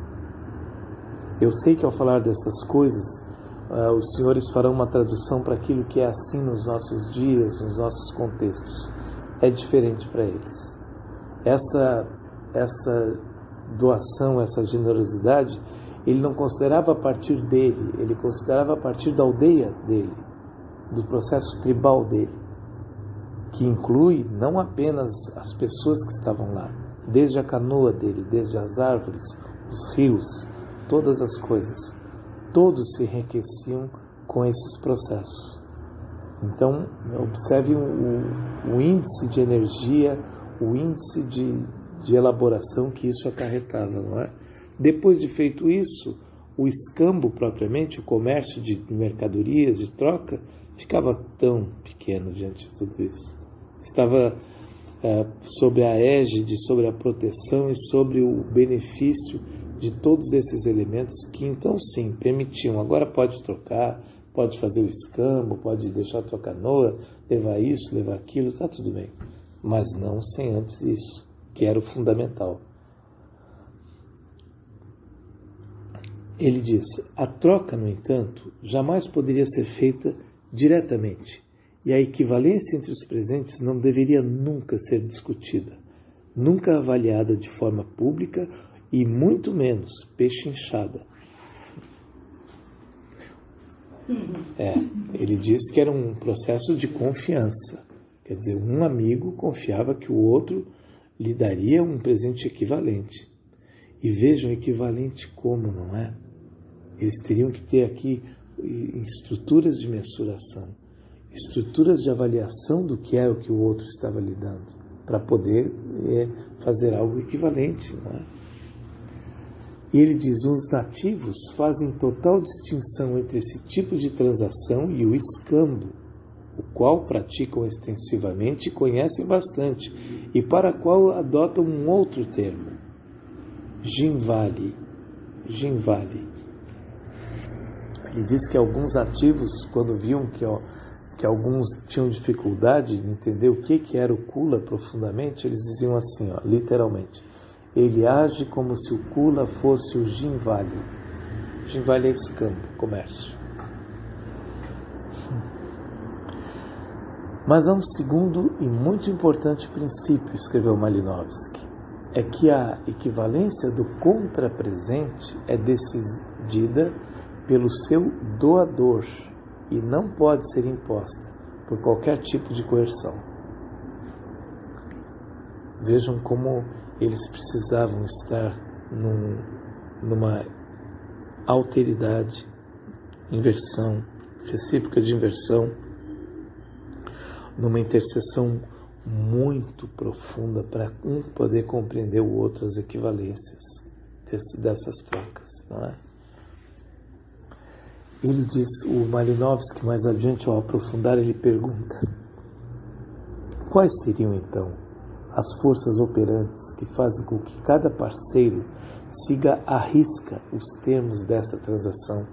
Eu sei que ao falar dessas coisas, uh, os senhores farão uma tradução para aquilo que é assim nos nossos dias, nos nossos contextos. É diferente para eles. Essa, essa doação, essa generosidade, ele não considerava a partir dele, ele considerava a partir da aldeia dele, do processo tribal dele, que inclui não apenas as pessoas que estavam lá, desde a canoa dele, desde as árvores, os rios, todas as coisas, todos se enriqueciam com esses processos. Então, observe o, o índice de energia, o índice de, de elaboração que isso acarretava, não é? Depois de feito isso, o escambo propriamente, o comércio de mercadorias, de troca, ficava tão pequeno diante de tudo isso. Estava é, sobre a égide, sobre a proteção e sobre o benefício de todos esses elementos que então sim permitiam, agora pode trocar, pode fazer o escambo, pode deixar a tua canoa, levar isso, levar aquilo, está tudo bem. Mas não sem antes isso, que era o fundamental. Ele diz, a troca, no entanto, jamais poderia ser feita diretamente, e a equivalência entre os presentes não deveria nunca ser discutida, nunca avaliada de forma pública e muito menos pechinchada. É, ele diz que era um processo de confiança. Quer dizer, um amigo confiava que o outro lhe daria um presente equivalente. E vejam, equivalente como, não é? Eles teriam que ter aqui estruturas de mensuração, estruturas de avaliação do que é o que o outro estava lhe dando, para poder é, fazer algo equivalente, não é? E ele diz, os nativos fazem total distinção entre esse tipo de transação e o escambo, o qual praticam extensivamente e conhecem bastante, e para a qual adotam um outro termo, Jinvali. Jinvali. Ele diz que alguns nativos, quando viam que, ó, que alguns tinham dificuldade em entender o que, que era o kula profundamente, eles diziam assim, ó, literalmente, ele age como se o kula fosse o Jinvali. Jinvali é escambo, comércio. Mas há um segundo e muito importante princípio, escreveu Malinowski, é que a equivalência do contrapresente é decidida pelo seu doador e não pode ser imposta por qualquer tipo de coerção. Vejam como eles precisavam estar num, numa alteridade, inversão, recíproca de inversão, numa interseção muito profunda para um poder compreender o outro, as equivalências desse, dessas trocas, não é? Ele diz, o Malinowski, mais adiante ao aprofundar, ele pergunta, quais seriam então as forças operantes que fazem com que cada parceiro siga à risca os termos dessa transação?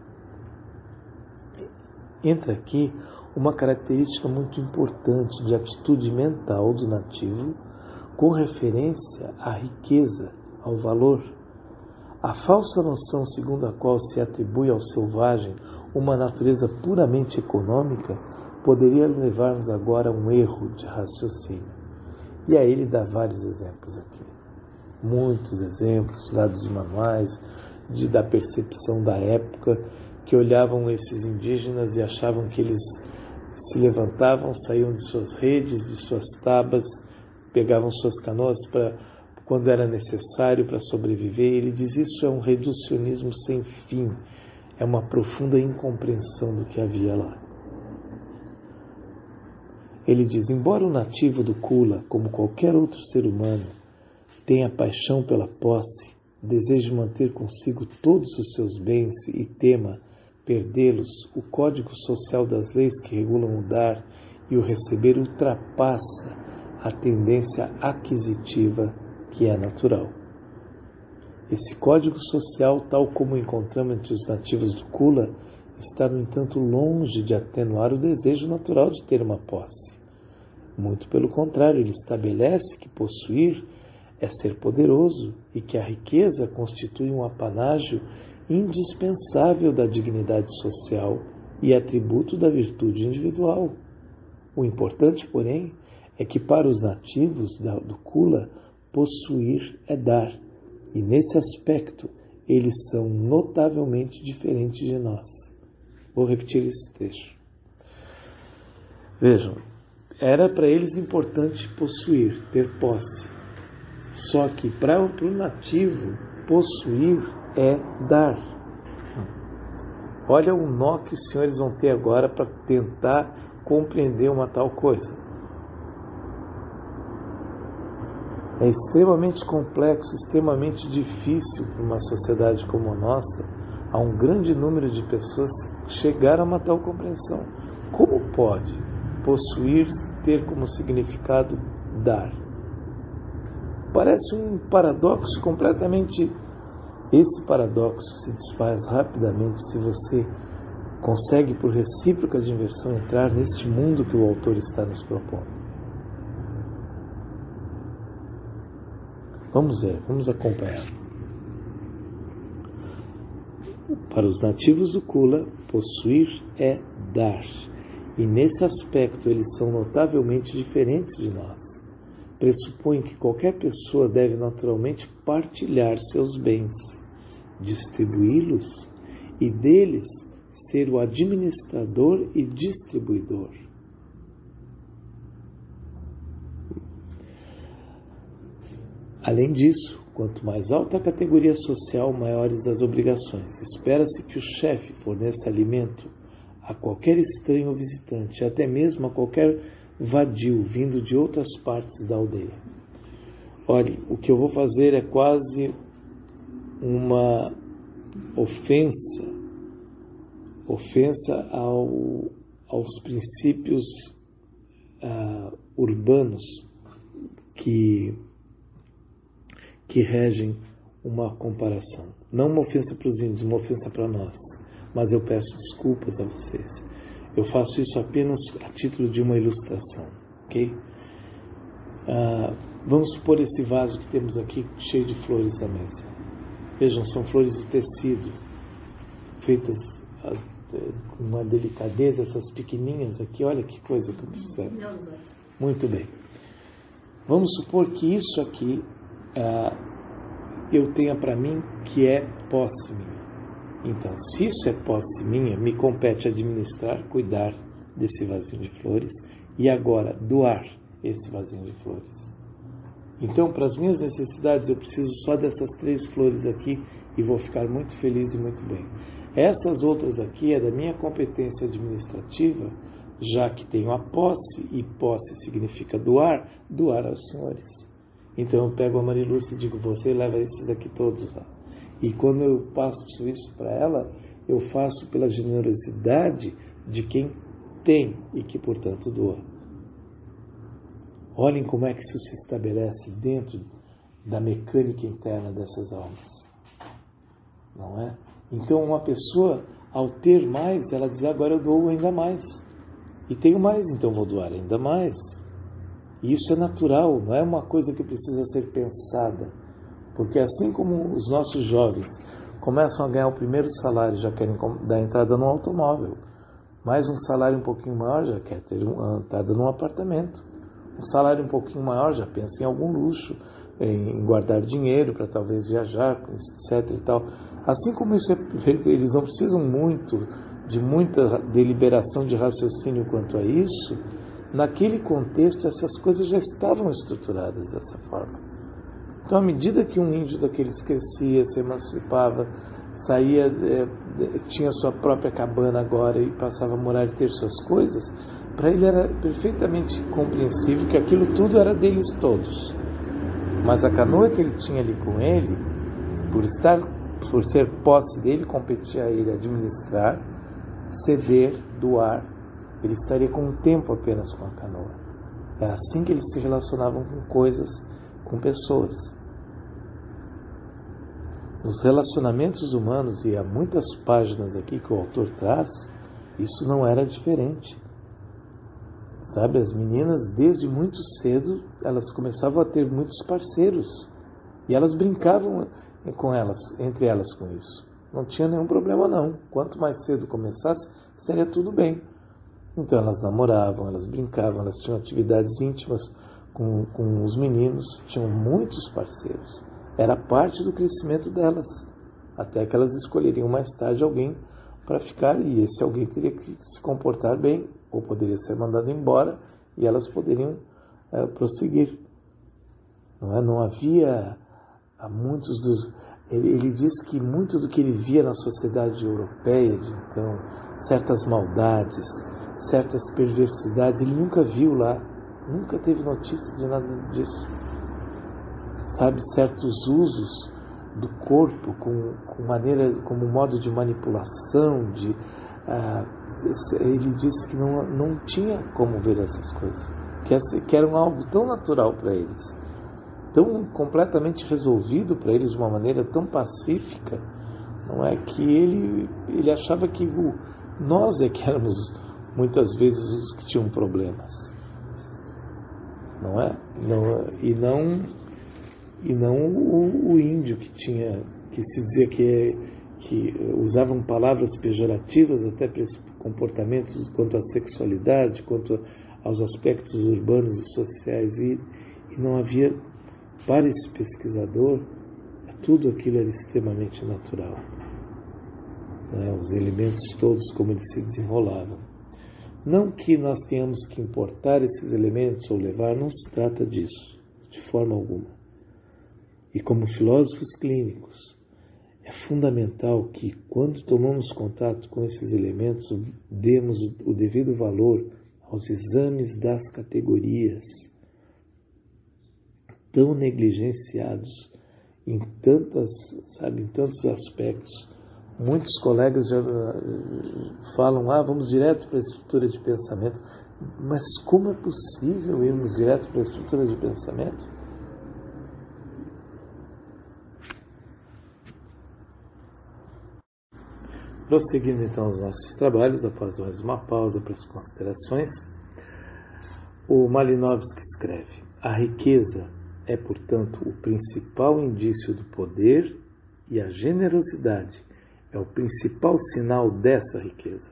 Entra aqui uma característica muito importante de atitude mental do nativo com referência à riqueza, ao valor. A falsa noção segundo a qual se atribui ao selvagem uma natureza puramente econômica poderia levar-nos agora a um erro de raciocínio. E aí ele dá vários exemplos aqui. Muitos exemplos lá dos manuais, de, da percepção da época, que olhavam esses indígenas e achavam que eles se levantavam, saíam de suas redes, de suas tabas, pegavam suas canoas para quando era necessário para sobreviver. Ele diz isso é um reducionismo sem fim, é uma profunda incompreensão do que havia lá. Ele diz, embora o nativo do Kula, como qualquer outro ser humano, tenha paixão pela posse, deseje manter consigo todos os seus bens e tema perdê-los, o código social das leis que regulam o dar e o receber ultrapassa a tendência aquisitiva que é natural. Esse código social, tal como o encontramos entre os nativos do Kula, está, no entanto, longe de atenuar o desejo natural de ter uma posse. Muito pelo contrário, ele estabelece que possuir é ser poderoso e que a riqueza constitui um apanágio indispensável da dignidade social e atributo da virtude individual. O importante, porém, é que para os nativos do Kula, possuir é dar, e nesse aspecto eles são notavelmente diferentes de nós. Vou repetir esse trecho. Vejam, era para eles importante possuir, ter posse. Só que para o nativo, possuir é dar. Olha o nó que os senhores vão ter agora para tentar compreender uma tal coisa. É extremamente complexo, extremamente difícil para uma sociedade como a nossa, há um grande número de pessoas chegar a uma tal compreensão. Como pode possuir ter como significado dar? Parece um paradoxo completamente... Esse paradoxo se desfaz rapidamente se você consegue, por recíproca de inversão, entrar neste mundo que o autor está nos propondo. Vamos ver, vamos acompanhar. Para os nativos do Kula, possuir é dar. E nesse aspecto eles são notavelmente diferentes de nós. Pressupõe que qualquer pessoa deve naturalmente partilhar seus bens, distribuí-los e deles ser o administrador e distribuidor. Além disso, quanto mais alta a categoria social, maiores as obrigações. Espera-se que o chefe forneça alimento a qualquer estranho visitante, até mesmo a qualquer vadio vindo de outras partes da aldeia. Olhe, o que eu vou fazer é quase uma ofensa, ofensa ao, aos princípios uh, urbanos que que regem uma comparação. Não uma ofensa para os índios, uma ofensa para nós. Mas eu peço desculpas a vocês. Eu faço isso apenas a título de uma ilustração. Ok? Ah, vamos supor esse vaso que temos aqui cheio de flores na mesa. Vejam, são flores de tecido, feitas com uma delicadeza, essas pequenininhas aqui. Olha que coisa que eu observo. Muito bem. Vamos supor que isso aqui Uh, eu tenha para mim que é posse minha. Então, se isso é posse minha, me compete administrar, cuidar desse vasinho de flores e agora doar esse vasinho de flores. Então, para as minhas necessidades, eu preciso só dessas três flores aqui e vou ficar muito feliz e muito bem. Essas outras aqui é da minha competência administrativa, já que tenho a posse, e posse significa doar, doar aos senhores. Então eu pego a Marilúcia e digo, você leva esses aqui todos lá. E quando eu passo isso para ela, eu faço pela generosidade de quem tem e que, portanto, doa. Olhem como é que isso se estabelece dentro da mecânica interna dessas almas. Não é? Então uma pessoa, ao ter mais, ela diz, agora eu dou ainda mais. E tenho mais, então vou doar ainda mais. E isso é natural, não é uma coisa que precisa ser pensada. Porque assim como os nossos jovens começam a ganhar o primeiro salário, já querem dar entrada num automóvel, mais um salário um pouquinho maior, já quer ter uma entrada num apartamento. Um salário um pouquinho maior, já pensa em algum luxo, em guardar dinheiro para talvez viajar, etc e tal. Assim como isso é, eles não precisam muito de muita deliberação de raciocínio quanto a isso, naquele contexto essas coisas já estavam estruturadas dessa forma. Então, à medida que um índio daqueles crescia, se emancipava, saía, é, tinha sua própria cabana agora e passava a morar e ter suas coisas, para ele era perfeitamente compreensível que aquilo tudo era deles todos. Mas a canoa que ele tinha ali com ele, por estar, por ser posse dele, competia a ele administrar, ceder, doar, ele estaria com um tempo apenas com a canoa. Era assim que eles se relacionavam com coisas, com pessoas. Nos relacionamentos humanos, e há muitas páginas aqui que o autor traz, isso não era diferente. Sabe, as meninas, desde muito cedo, elas começavam a ter muitos parceiros. E elas brincavam com elas, entre elas com isso. Não tinha nenhum problema não. Quanto mais cedo começasse, seria tudo bem. Então elas namoravam, elas brincavam, elas tinham atividades íntimas com, com os meninos, tinham muitos parceiros. Era parte do crescimento delas. Até que elas escolheriam mais tarde alguém para ficar, e esse alguém teria que se comportar bem, ou poderia ser mandado embora, e elas poderiam é, prosseguir. Não, é? Não havia há muitos dos... Ele, ele diz que muito do que ele via na sociedade europeia, de então, certas maldades, certas perversidades, ele nunca viu lá, nunca teve notícia de nada disso. Sabe, certos usos do corpo com, com maneira, como modo de manipulação, de, ah, ele disse que não, não tinha como ver essas coisas, que, que eram algo tão natural para eles, tão completamente resolvido para eles de uma maneira tão pacífica, não é, que ele, ele achava que o, nós é que éramos muitas vezes os que tinham problemas, não é? Não, e não e não o, o índio que tinha, que se dizia que, que usavam palavras pejorativas até para esses comportamentos quanto à sexualidade, quanto aos aspectos urbanos e sociais, e, e não havia, para esse pesquisador, tudo aquilo era extremamente natural, né? Os elementos todos como eles se desenrolavam. Não que nós tenhamos que importar esses elementos ou levar, não se trata disso, de forma alguma. E como filósofos clínicos, é fundamental que, quando tomamos contato com esses elementos, demos o devido valor aos exames das categorias, tão negligenciados em tantas, sabe, em tantos aspectos. Muitos colegas já falam, ah, vamos direto para a estrutura de pensamento. Mas como é possível irmos direto para a estrutura de pensamento? Prosseguindo então os nossos trabalhos, após mais uma pausa para as considerações, o Malinowski escreve: a riqueza é, portanto, o principal indício do poder e a generosidade é o principal sinal dessa riqueza.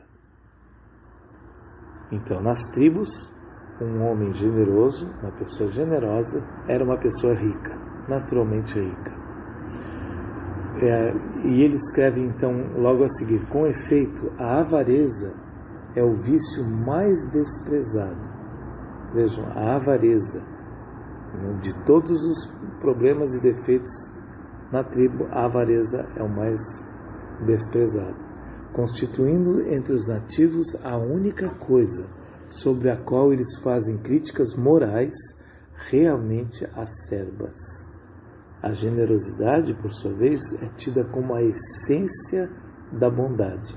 Então, nas tribos, um homem generoso, uma pessoa generosa, era uma pessoa rica, naturalmente rica. É, e ele escreve então logo a seguir: com efeito, a avareza é o vício mais desprezado. Vejam, a avareza, de todos os problemas e defeitos na tribo, a avareza é o mais desprezado, constituindo entre os nativos a única coisa sobre a qual eles fazem críticas morais realmente acerbas. A generosidade, por sua vez, é tida como a essência da bondade.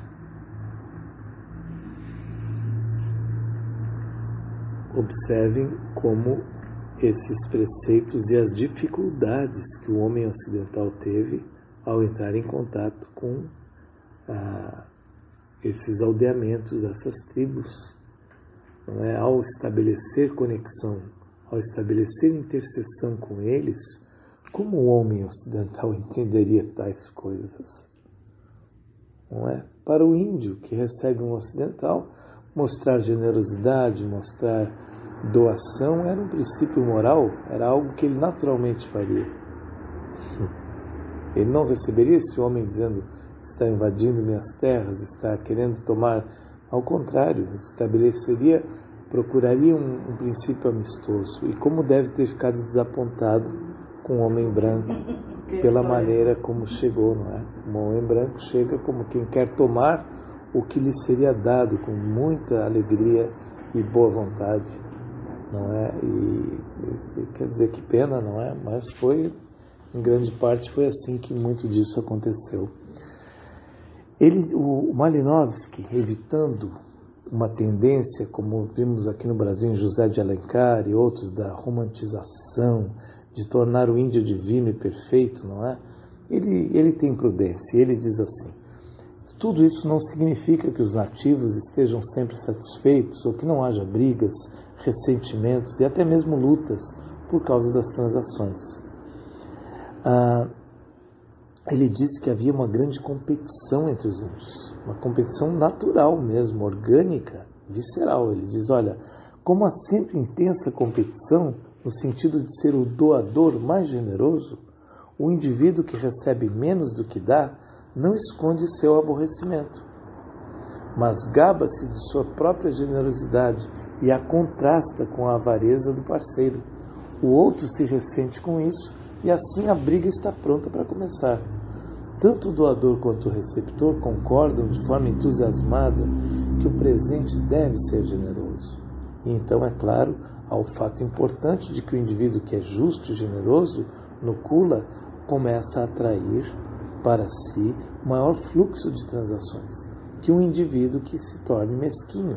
Observem como esses preceitos e as dificuldades que o homem ocidental teve ao entrar em contato com ah, esses aldeamentos, essas tribos. Não é? Ao estabelecer conexão, ao estabelecer intercessão com eles, como o homem ocidental entenderia tais coisas? Não é? Para o índio que recebe um ocidental, mostrar generosidade, mostrar doação era um princípio moral, era algo que ele naturalmente faria. Ele não receberia esse homem dizendo: está invadindo minhas terras, está querendo tomar. Ao contrário, estabeleceria, procuraria um, um princípio amistoso. E como deve ter ficado desapontado com o homem branco, pela maneira como chegou, não é? O homem branco chega como quem quer tomar o que lhe seria dado com muita alegria e boa vontade, não é? E, e quer dizer, que pena, não é? Mas foi, em grande parte, foi assim que muito disso aconteceu. Ele, o Malinowski, evitando uma tendência, como vimos aqui no Brasil, em José de Alencar e outros, da romantização, de tornar o índio divino e perfeito, não é? Ele, ele tem prudência, ele diz assim: tudo isso não significa que os nativos estejam sempre satisfeitos ou que não haja brigas, ressentimentos e até mesmo lutas por causa das transações. Ah, ele diz que havia uma grande competição entre os índios, uma competição natural mesmo, orgânica, visceral. Ele diz: olha, como há sempre intensa competição no sentido de ser o doador mais generoso, o indivíduo que recebe menos do que dá não esconde seu aborrecimento, mas gaba-se de sua própria generosidade e a contrasta com a avareza do parceiro. O outro se ressente com isso e assim a briga está pronta para começar. Tanto o doador quanto o receptor concordam de forma entusiasmada que o presente deve ser generoso. E então, é claro, há o fato importante de que o indivíduo que é justo e generoso, no Kula, começa a atrair para si maior fluxo de transações que um indivíduo que se torne mesquinho.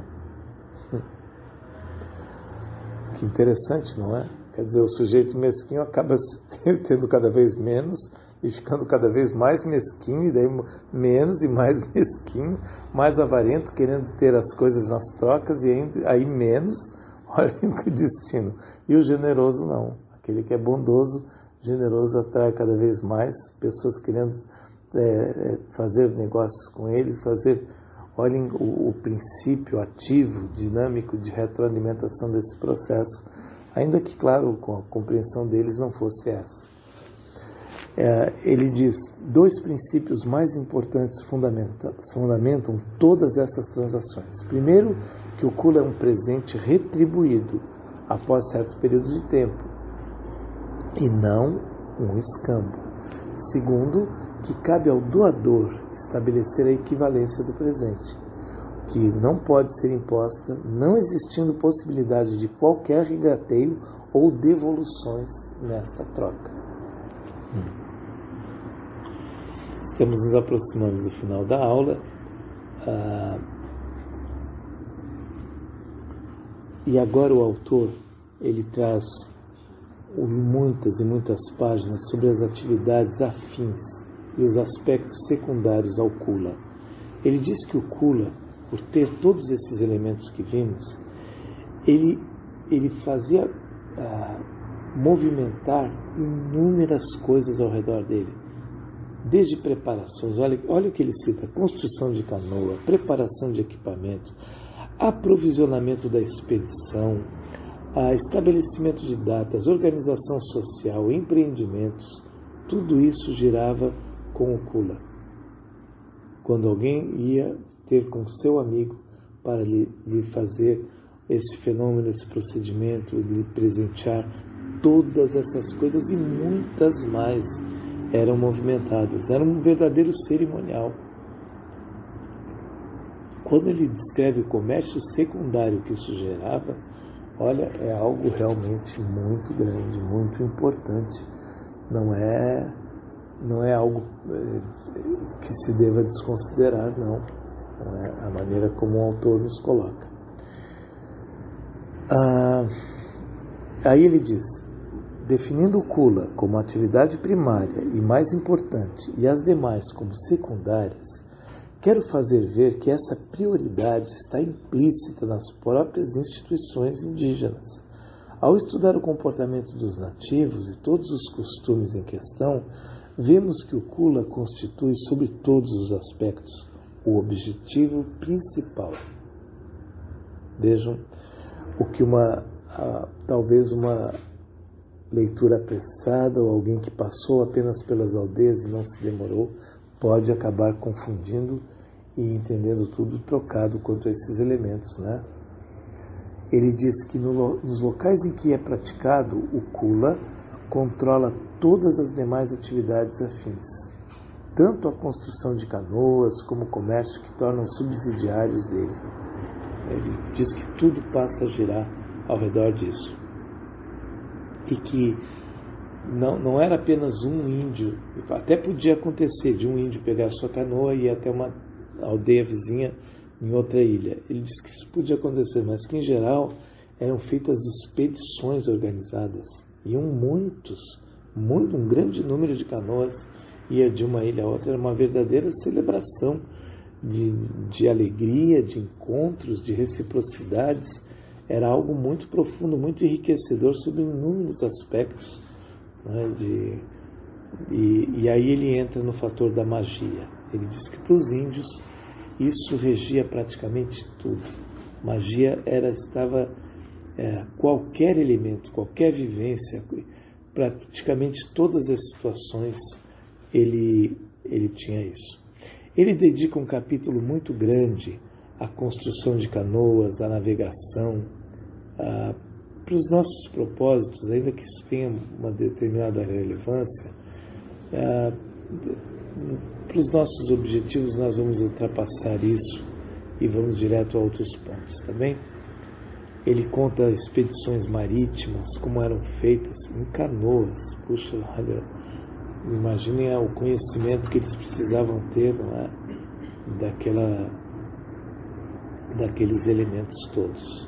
Que interessante, não é? Quer dizer, o sujeito mesquinho acaba tendo cada vez menos e ficando cada vez mais mesquinho, e daí menos e mais mesquinho, mais avarento, querendo ter as coisas nas trocas, e aí, aí menos. Olhem que destino. E o generoso não. Aquele que é bondoso, generoso, atrai cada vez mais pessoas querendo é, fazer negócios com ele, fazer... Olhem o, o princípio ativo, dinâmico de retroalimentação desse processo, ainda que, claro, com a compreensão deles não fosse essa. É, ele diz: dois princípios mais importantes fundamentam, fundamentam todas essas transações. Primeiro, que o Kula é um presente retribuído após certo período de tempo, e não um escambo. Segundo, que cabe ao doador estabelecer a equivalência do presente, que não pode ser imposta, não existindo possibilidade de qualquer regateio ou devoluções nesta troca. Hum. Estamos nos aproximando do final da aula. Ah, e agora o autor, ele traz muitas e muitas páginas sobre as atividades afins e os aspectos secundários ao Kula. Ele diz que o Kula, por ter todos esses elementos que vimos, ele, ele fazia ah, movimentar inúmeras coisas ao redor dele. Desde preparações, olha, olha o que ele cita: construção de canoa, preparação de equipamento, aprovisionamento da expedição, a estabelecimento de datas, organização social, empreendimentos. Tudo isso girava com o Kula. Quando alguém ia ter com seu amigo para lhe, lhe fazer esse fenômeno, esse procedimento, lhe presentear, todas essas coisas e muitas mais eram movimentadas. Era um verdadeiro cerimonial. Quando ele descreve o comércio secundário que isso gerava, olha, é algo realmente muito grande, muito importante. Não é, não é algo é, que se deva desconsiderar, não. Não é a maneira como o autor nos coloca. Ah, aí ele diz: definindo o Kula como atividade primária e mais importante e as demais como secundárias, quero fazer ver que essa prioridade está implícita nas próprias instituições indígenas, Ao estudar o comportamento dos nativos e todos os costumes em questão, vemos que o Kula constitui, sobre todos os aspectos, o objetivo principal. Vejam o que uma, a, talvez uma leitura apressada ou alguém que passou apenas pelas aldeias e não se demorou, pode acabar confundindo e entendendo tudo trocado quanto a esses elementos, né? Ele diz que no, nos locais em que é praticado, o Kula controla todas as demais atividades afins, tanto a construção de canoas como o comércio que tornam subsidiários dele. Ele diz que tudo passa a girar ao redor disso. E que não, não era apenas um índio, até podia acontecer de um índio pegar sua canoa e ir até uma aldeia vizinha em outra ilha. Ele diz que isso podia acontecer, mas que em geral eram feitas expedições organizadas. Iam muitos, muito, um grande número de canoas ia de uma ilha a outra. Era uma verdadeira celebração de, de alegria, de encontros, de reciprocidades. Era algo muito profundo, muito enriquecedor sobre inúmeros aspectos, né, de, e, e aí ele entra no fator da magia. Ele diz que para os índios isso regia praticamente tudo. Magia era, estava é, qualquer elemento, qualquer vivência, praticamente todas as situações ele, ele tinha isso. Ele dedica um capítulo muito grande à construção de canoas, à navegação, a, para os nossos propósitos, ainda que isso tenha uma determinada relevância, a, para os nossos objetivos nós vamos ultrapassar isso e vamos direto a outros pontos, tá bem? Ele conta expedições marítimas, como eram feitas em canoas. Puxa, olha, imaginem o conhecimento que eles precisavam ter, não é? Daquela, daqueles elementos todos.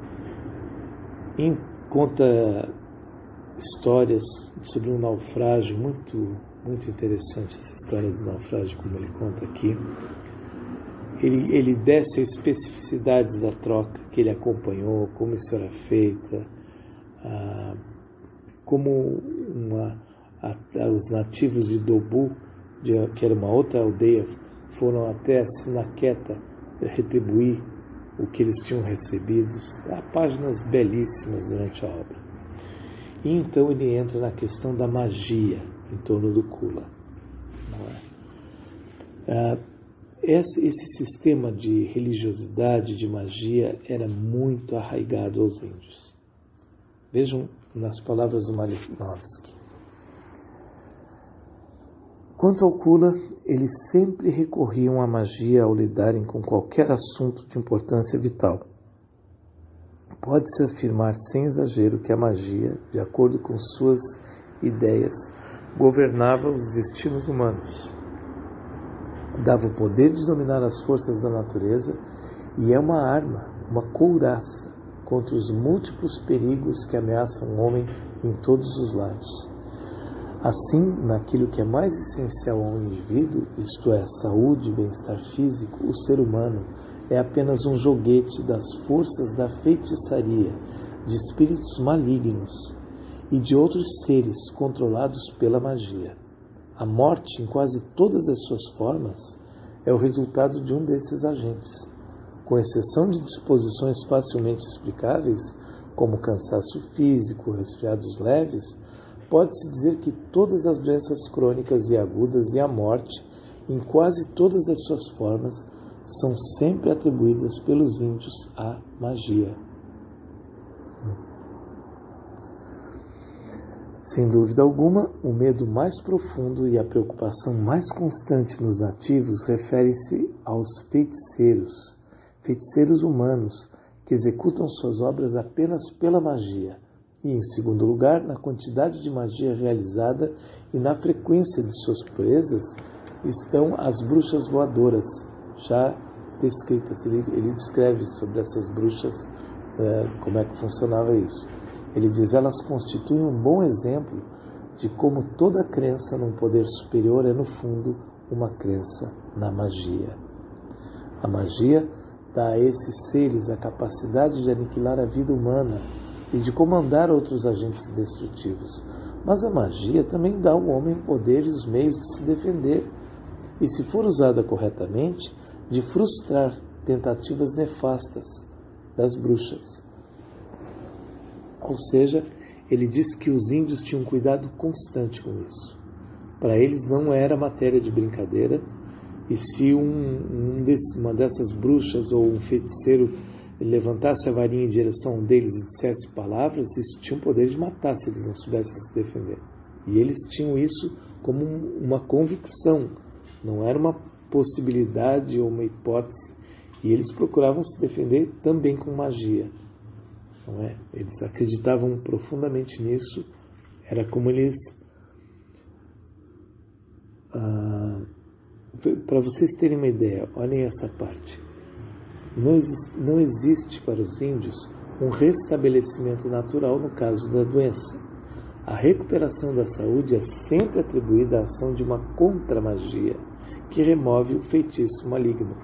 E conta histórias sobre um naufrágio muito, muito interessante, essa história do naufrágio, como ele conta aqui. Ele, ele desce a especificidades da troca que ele acompanhou, como isso era feita, ah, como uma, a, os nativos de Dobu, de, que era uma outra aldeia, foram até a Sinaqueta retribuir o que eles tinham recebido. Há páginas belíssimas durante a obra. E então ele entra na questão da magia em torno do Kula. Não é? Ah, esse, esse sistema de religiosidade, de magia, era muito arraigado aos índios. Vejam nas palavras do Malinovski. Quanto ao Kula, eles sempre recorriam à magia ao lidarem com qualquer assunto de importância vital. Pode-se afirmar sem exagero que a magia, de acordo com suas ideias, governava os destinos humanos, dava o poder de dominar as forças da natureza e é uma arma, uma couraça contra os múltiplos perigos que ameaçam o homem em todos os lados. Assim, naquilo que é mais essencial ao indivíduo, isto é, saúde e bem-estar físico, o ser humano é apenas um joguete das forças da feitiçaria, de espíritos malignos e de outros seres controlados pela magia. A morte, em quase todas as suas formas, é o resultado de um desses agentes. Com exceção de disposições facilmente explicáveis, como cansaço físico, resfriados leves, pode-se dizer que todas as doenças crônicas e agudas e a morte, em quase todas as suas formas, são sempre atribuídas pelos índios à magia. Sem dúvida alguma, o medo mais profundo e a preocupação mais constante nos nativos refere-se aos feiticeiros, feiticeiros humanos, que executam suas obras apenas pela magia. E, em segundo lugar, na quantidade de magia realizada e na frequência de suas proezas, estão as bruxas voadoras, já descritas. Ele, ele descreve sobre essas bruxas, é, como é que funcionava isso. Ele diz, elas constituem um bom exemplo de como toda crença num poder superior é, no fundo, uma crença na magia. A magia dá a esses seres a capacidade de aniquilar a vida humana e de comandar outros agentes destrutivos. Mas a magia também dá ao homem o poder e os meios de se defender, e se for usada corretamente, de frustrar tentativas nefastas das bruxas. Ou seja, ele diz que os índios tinham cuidado constante com isso. Para eles não era matéria de brincadeira, e se um, um desse, uma dessas bruxas ou um feiticeiro levantasse a varinha em direção deles e dissesse palavras, isso tinha o poder de matar se eles não soubessem se defender. E eles tinham isso como uma convicção, não era uma possibilidade ou uma hipótese. E eles procuravam se defender também com magia. Não é? Eles acreditavam profundamente nisso. Era como eles... Ah, para vocês terem uma ideia, olhem essa parte. Não existe, não existe para os índios um restabelecimento natural no caso da doença. A recuperação da saúde é sempre atribuída à ação de uma contra-magia que remove o feitiço maligno.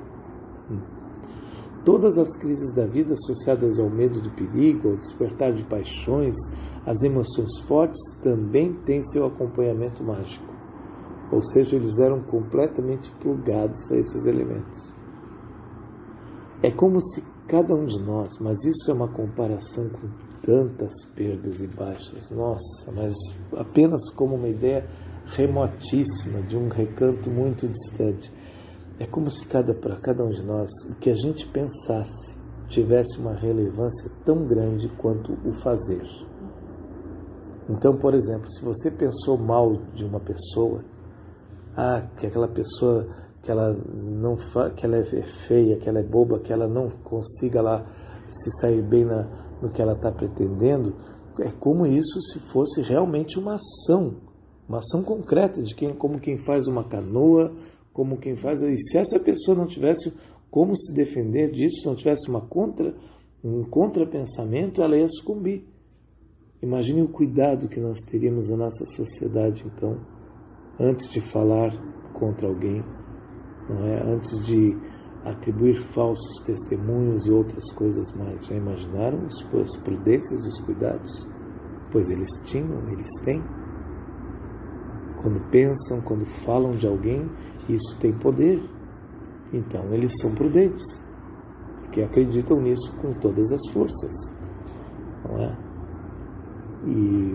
Todas as crises da vida associadas ao medo do perigo, ao despertar de paixões, às emoções fortes, também têm seu acompanhamento mágico. Ou seja, eles eram completamente plugados a esses elementos. É como se cada um de nós, mas isso é uma comparação com tantas perdas e baixas, nossa, mas apenas como uma ideia remotíssima, de um recanto muito distante. É como se cada, para cada um de nós, o que a gente pensasse tivesse uma relevância tão grande quanto o fazer. Então, por exemplo, se você pensou mal de uma pessoa, ah, que aquela pessoa, que ela, não fa, que ela é feia, que ela é boba, que ela não consiga lá se sair bem na, no que ela está pretendendo, é como isso se fosse realmente uma ação, uma ação concreta, de quem, como quem faz uma canoa, como quem faz... E se essa pessoa não tivesse como se defender disso, não tivesse uma contra, um contrapensamento, ela ia sucumbir. Imagine o cuidado que nós teríamos na nossa sociedade, então, antes de falar contra alguém, não é? Antes de atribuir falsos testemunhos e outras coisas mais. Já imaginaram as prudências e os cuidados? Pois eles tinham, eles têm. Quando pensam, quando falam de alguém, isso tem poder. Então eles são prudentes, porque acreditam nisso com todas as forças, não é? E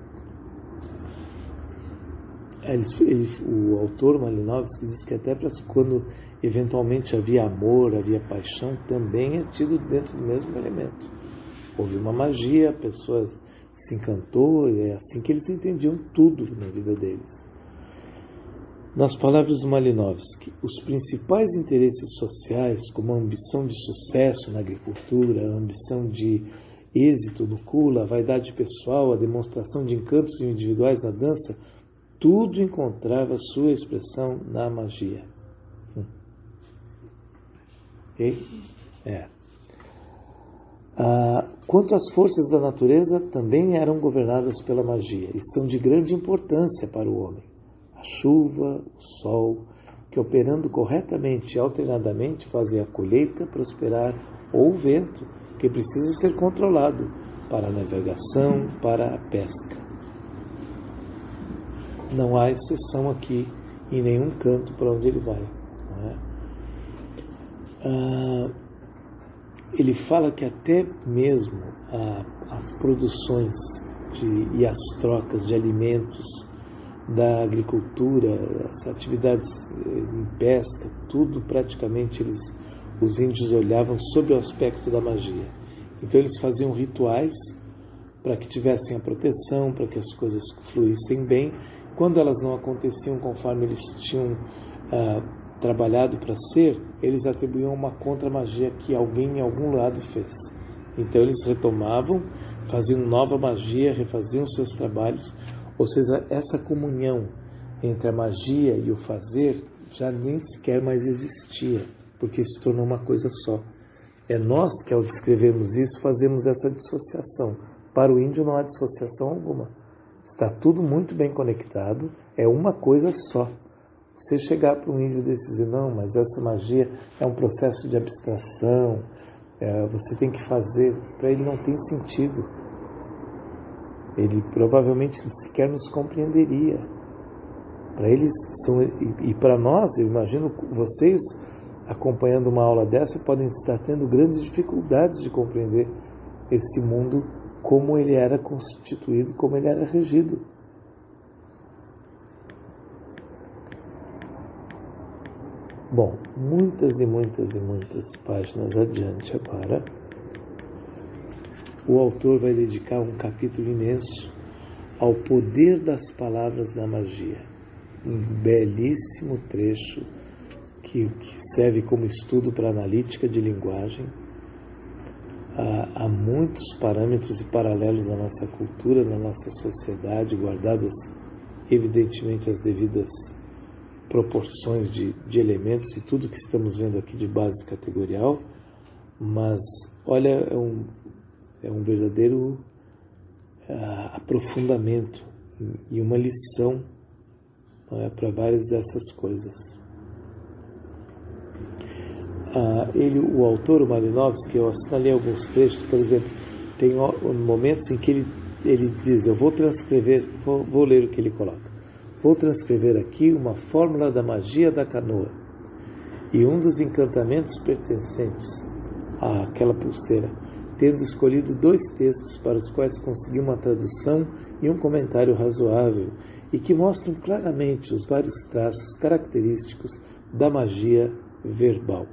Eles, eles, o autor Malinowski diz que até para quando eventualmente havia amor, havia paixão, também é tido dentro do mesmo elemento. Houve uma magia, a pessoa se encantou, e é assim que eles entendiam tudo na vida deles. Nas palavras do Malinowski, os principais interesses sociais, como a ambição de sucesso na agricultura, a ambição de êxito no kula, a vaidade pessoal, a demonstração de encantos individuais na dança, tudo encontrava sua expressão na magia. Hum. Ok? É. Ah, quanto às forças da natureza, também eram governadas pela magia e são de grande importância para o homem. A chuva, o sol, que operando corretamente e alternadamente fazem a colheita prosperar, ou o vento, que precisa ser controlado para a navegação, para a pesca. Não há exceção aqui em nenhum canto para onde ele vai. Não é? Ah, ele fala que até mesmo ah, as produções de, e as trocas de alimentos da agricultura, as atividades em pesca, tudo praticamente eles, os índios olhavam sob o aspecto da magia. Então eles faziam rituais para que tivessem a proteção, para que as coisas fluíssem bem. Quando elas não aconteciam conforme eles tinham ah, trabalhado para ser, eles atribuíam uma contra-magia que alguém em algum lado fez. Então eles retomavam, faziam nova magia, refaziam seus trabalhos, ou seja, essa comunhão entre a magia e o fazer já nem sequer mais existia, porque se tornou uma coisa só. É nós que, ao descrevermos isso, fazemos essa dissociação. Para o índio não há dissociação alguma. Está tudo muito bem conectado, é uma coisa só. Você chegar para um índio desse e dizer, não, mas essa magia é um processo de abstração, é, você tem que fazer, para ele não tem sentido. Ele provavelmente sequer nos compreenderia. Para eles são, e, e para nós, eu imagino vocês acompanhando uma aula dessa podem estar tendo grandes dificuldades de compreender esse mundo, como ele era constituído, como ele era regido. Bom, muitas e muitas e muitas páginas adiante agora, o autor vai dedicar um capítulo imenso ao poder das palavras na magia. Um belíssimo trecho que, que serve como estudo para analítica de linguagem. Há, há muitos parâmetros e paralelos na nossa cultura, na nossa sociedade, guardadas evidentemente as devidas proporções de, de elementos e tudo que estamos vendo aqui de base categorial, mas olha, é um, é um verdadeiro uh, aprofundamento e uma lição, não é, para várias dessas coisas. Uh, ele, o autor, o Malinowski, eu assinalei alguns trechos, por exemplo, tem momentos em que ele, ele diz, eu vou transcrever, vou, vou ler o que ele coloca. Vou transcrever aqui uma fórmula da magia da canoa e um dos encantamentos pertencentes àquela pulseira, tendo escolhido dois textos para os quais consegui uma tradução e um comentário razoável e que mostram claramente os vários traços característicos da magia verbal.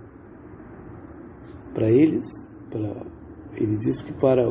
Para eles, para, ele diz que para,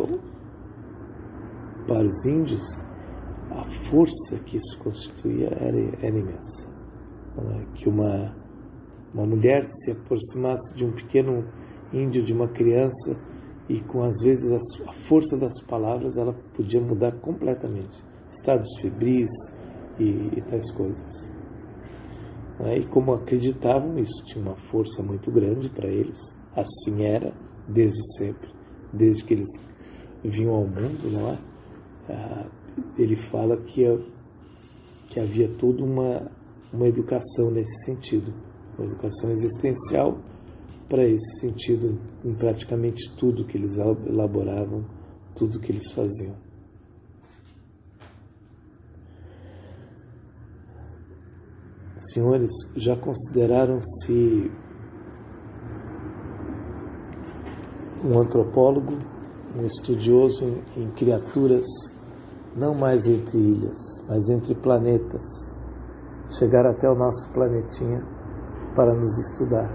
para os índios, a força que isso constituía era, era imensa. Não é? Que uma, uma mulher se aproximasse de um pequeno índio, de uma criança, e com às vezes a, a força das palavras ela podia mudar completamente estados febris e, e tais coisas. Não é? E como acreditavam, isso tinha uma força muito grande para eles. Assim era desde sempre, desde que eles vinham ao mundo, não é? Ah, ele fala que, que havia toda uma, uma educação nesse sentido, uma educação existencial para esse sentido em praticamente tudo que eles elaboravam, tudo que eles faziam. Senhores, já consideraram-se um antropólogo, um estudioso em, em criaturas não mais entre ilhas, mas entre planetas, chegar até o nosso planetinha para nos estudar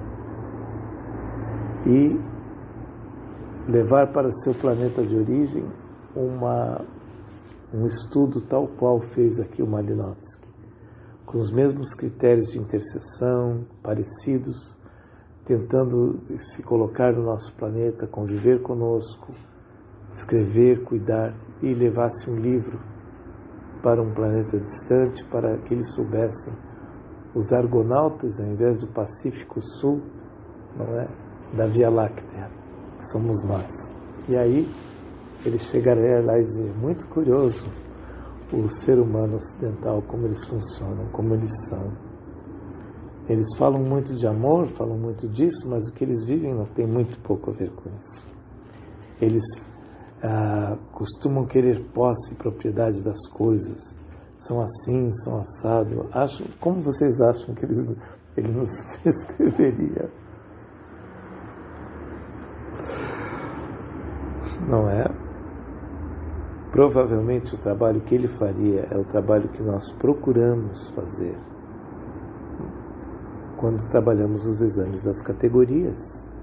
e levar para o seu planeta de origem uma, um estudo tal qual fez aqui o Malinowski, com os mesmos critérios de interseção, parecidos, tentando se colocar no nosso planeta, conviver conosco, escrever, cuidar, e levasse um livro para um planeta distante, para que eles soubessem os argonautas, ao invés do Pacífico Sul, não é, da Via Láctea, que somos nós. E aí eles chegariam lá e dizer, muito curioso o ser humano ocidental, como eles funcionam, como eles são. Eles falam muito de amor, falam muito disso, mas o que eles vivem não tem muito pouco a ver com isso. Eles Ah, costumam querer posse e propriedade das coisas, são assim, são assado. Acham, como vocês acham que ele, ele nos escreveria? Não é? Provavelmente o trabalho que ele faria é o trabalho que nós procuramos fazer quando trabalhamos os exames das categorias.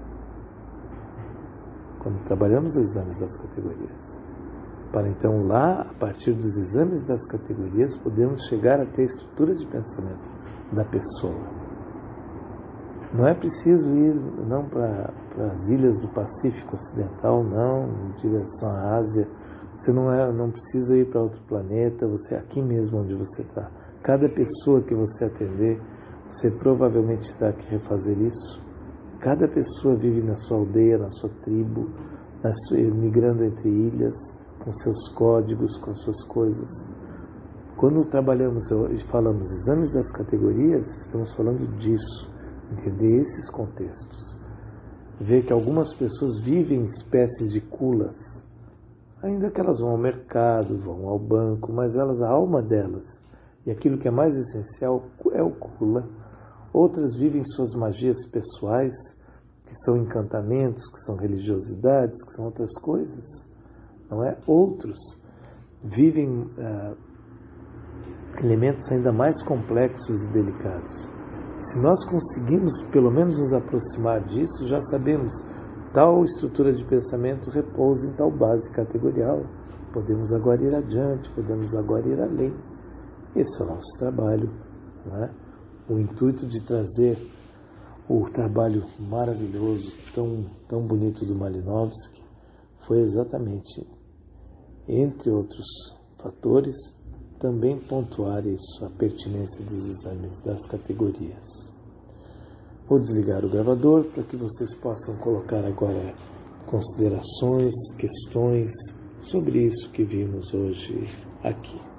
Quando trabalhamos os exames das categorias. Para então lá, a partir dos exames das categorias, podermos chegar a ter a estrutura de pensamento da pessoa. Não é preciso ir não para as ilhas do Pacífico Ocidental, não, em direção à Ásia. Você não, é, não precisa ir para outro planeta, você é aqui mesmo onde você está. Cada pessoa que você atender, você provavelmente terá que refazer isso. Cada pessoa vive na sua aldeia, na sua tribo, na sua, migrando entre ilhas, com seus códigos, com suas coisas. Quando trabalhamos e falamos exames das categorias, estamos falando disso, entender esses contextos. Ver que algumas pessoas vivem em espécies de culas, Ainda que elas vão ao mercado, vão ao banco, mas elas, a alma delas, e aquilo que é mais essencial é o Kula. Outras vivem suas magias pessoais, que são encantamentos, que são religiosidades, que são outras coisas, não é? Outros vivem ah, elementos ainda mais complexos e delicados. Se nós conseguimos pelo menos nos aproximar disso, já sabemos, tal estrutura de pensamento repousa em tal base categorial. Podemos agora ir adiante, podemos agora ir além. Esse é o nosso trabalho, não é? O intuito de trazer o trabalho maravilhoso, tão, tão bonito do Malinowski, foi exatamente, entre outros fatores, também pontuar isso, a pertinência dos exames das categorias. Vou desligar o gravador para que vocês possam colocar agora considerações, questões sobre isso que vimos hoje aqui.